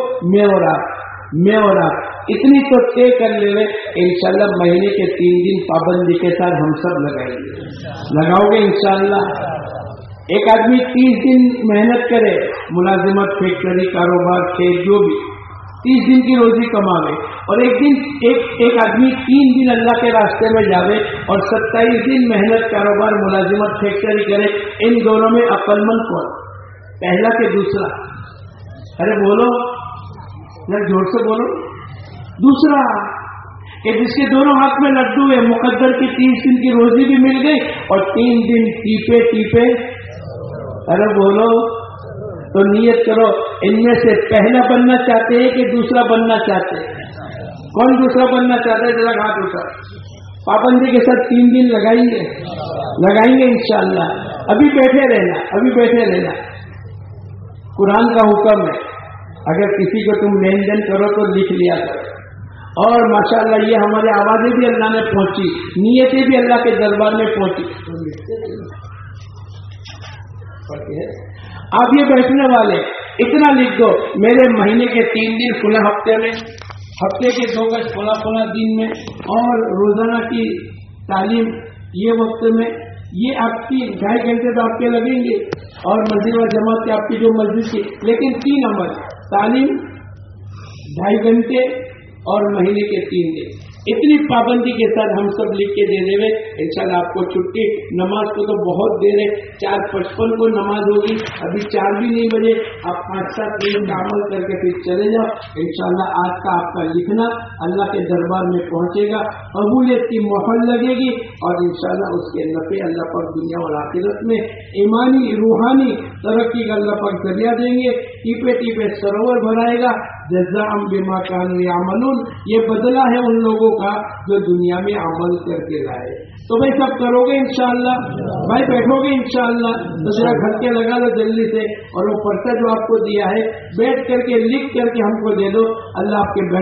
मैं और आप इतनी तो तय कर ले, इंशाल्लाह महीने के 3 दिन पाबंदी के साथ हम सब लगाएंगे। लगाओगे इंशाल्लाह? एक आदमी 30 दिन मेहनत करे, मुलाजिमत, फैक्ट्री, कारोबार, खेत, जो भी 30 दिन की रोजी कमावे, और एक आदमी 3 दिन अल्लाह के रास्ते में जावे और 27 दिन मेहनत, कारोबार, मुलाजिमत, फैक्ट्री करे। इन दोनों में अक्लमंद कौन? पहला के दूसरा? अरे बोलो यार, जोर से बोलो। दूसरा कि जिसके दोनों हाथ में लड्डू है, मुकद्दर की 30 दिन की रोजी भी मिल गई और 3 दिन टीपे टीपे। अरे बोलो। तो नियत करो, इनमें से पहला बनना चाहते हैं कि दूसरा बनना चाहते हैं? कौन दूसरा बनना चाहता है? जरा हाथ उठा। पाबंदी के साथ 3 दिन लगाएंगे इंशाअल्लाह। अभी बैठे रहना। कुरान का हुक्म है, अगर किसी को तुम लेन देन करो तो लिख लिया करो। और माशाअल्लाह ये हमारी आवाजें भी अल्लाह ने पहुंची, नियतें भी अल्लाह के दरबार में पहुंची। आप ये बैठने वाले इतना लिख दो, मेरे महीने के 3 दिन खुला, हफ्ते के 2 गज खुला दिन में, और रोजाना की तालीम ये वक्त में, ये आपकी 2.5 घंटे तो आपके लगेंगे, और मस्जिद व जमात की आपकी जो मस्जिद की। लेकिन 3 अमल, تعلیم 2.5 घंटे और महीने के 3 दिन, اتنی پابندی کے ساتھ ہم سب لکھ کے دے دیں انشاءاللہ آپ کو چھٹی. نماز کو تو بہت دیر ہے, 4:55 کو نماز ہوگی, ابھی 4 بھی نہیں بجے. آپ 5-7 منٹ کا عمل کر کے پھر چلے جاؤ. انشاءاللہ آج کا آپ کا لکھنا اللہ کے دربار میں پہنچے گا, قبولیت کی مہر لگے گی, اور انشاءاللہ اس کے نفع اللہ پاک دنیا اور آخرت میں ایمانی روحانی ترقی کا اللہ پاک ذریعہ دیں گے. ٹیپے ٹیپے سروور بھرائے گا. جزاء بما كانوا يعملون, یہ بدلہ ہے ان لوگوں کا جو دنیا میں عمل کر کے لائے. تو بھائی سب کرو گے انشاءاللہ, بھائی بیٹھو گے انشاءاللہ, تو ذرا گھر کے لگا لو جلدی سے, اور وہ پرچہ جو آپ کو دیا ہے بیٹھ کر کے لکھ کر کے ہم کو دے دو. اللہ آپ کے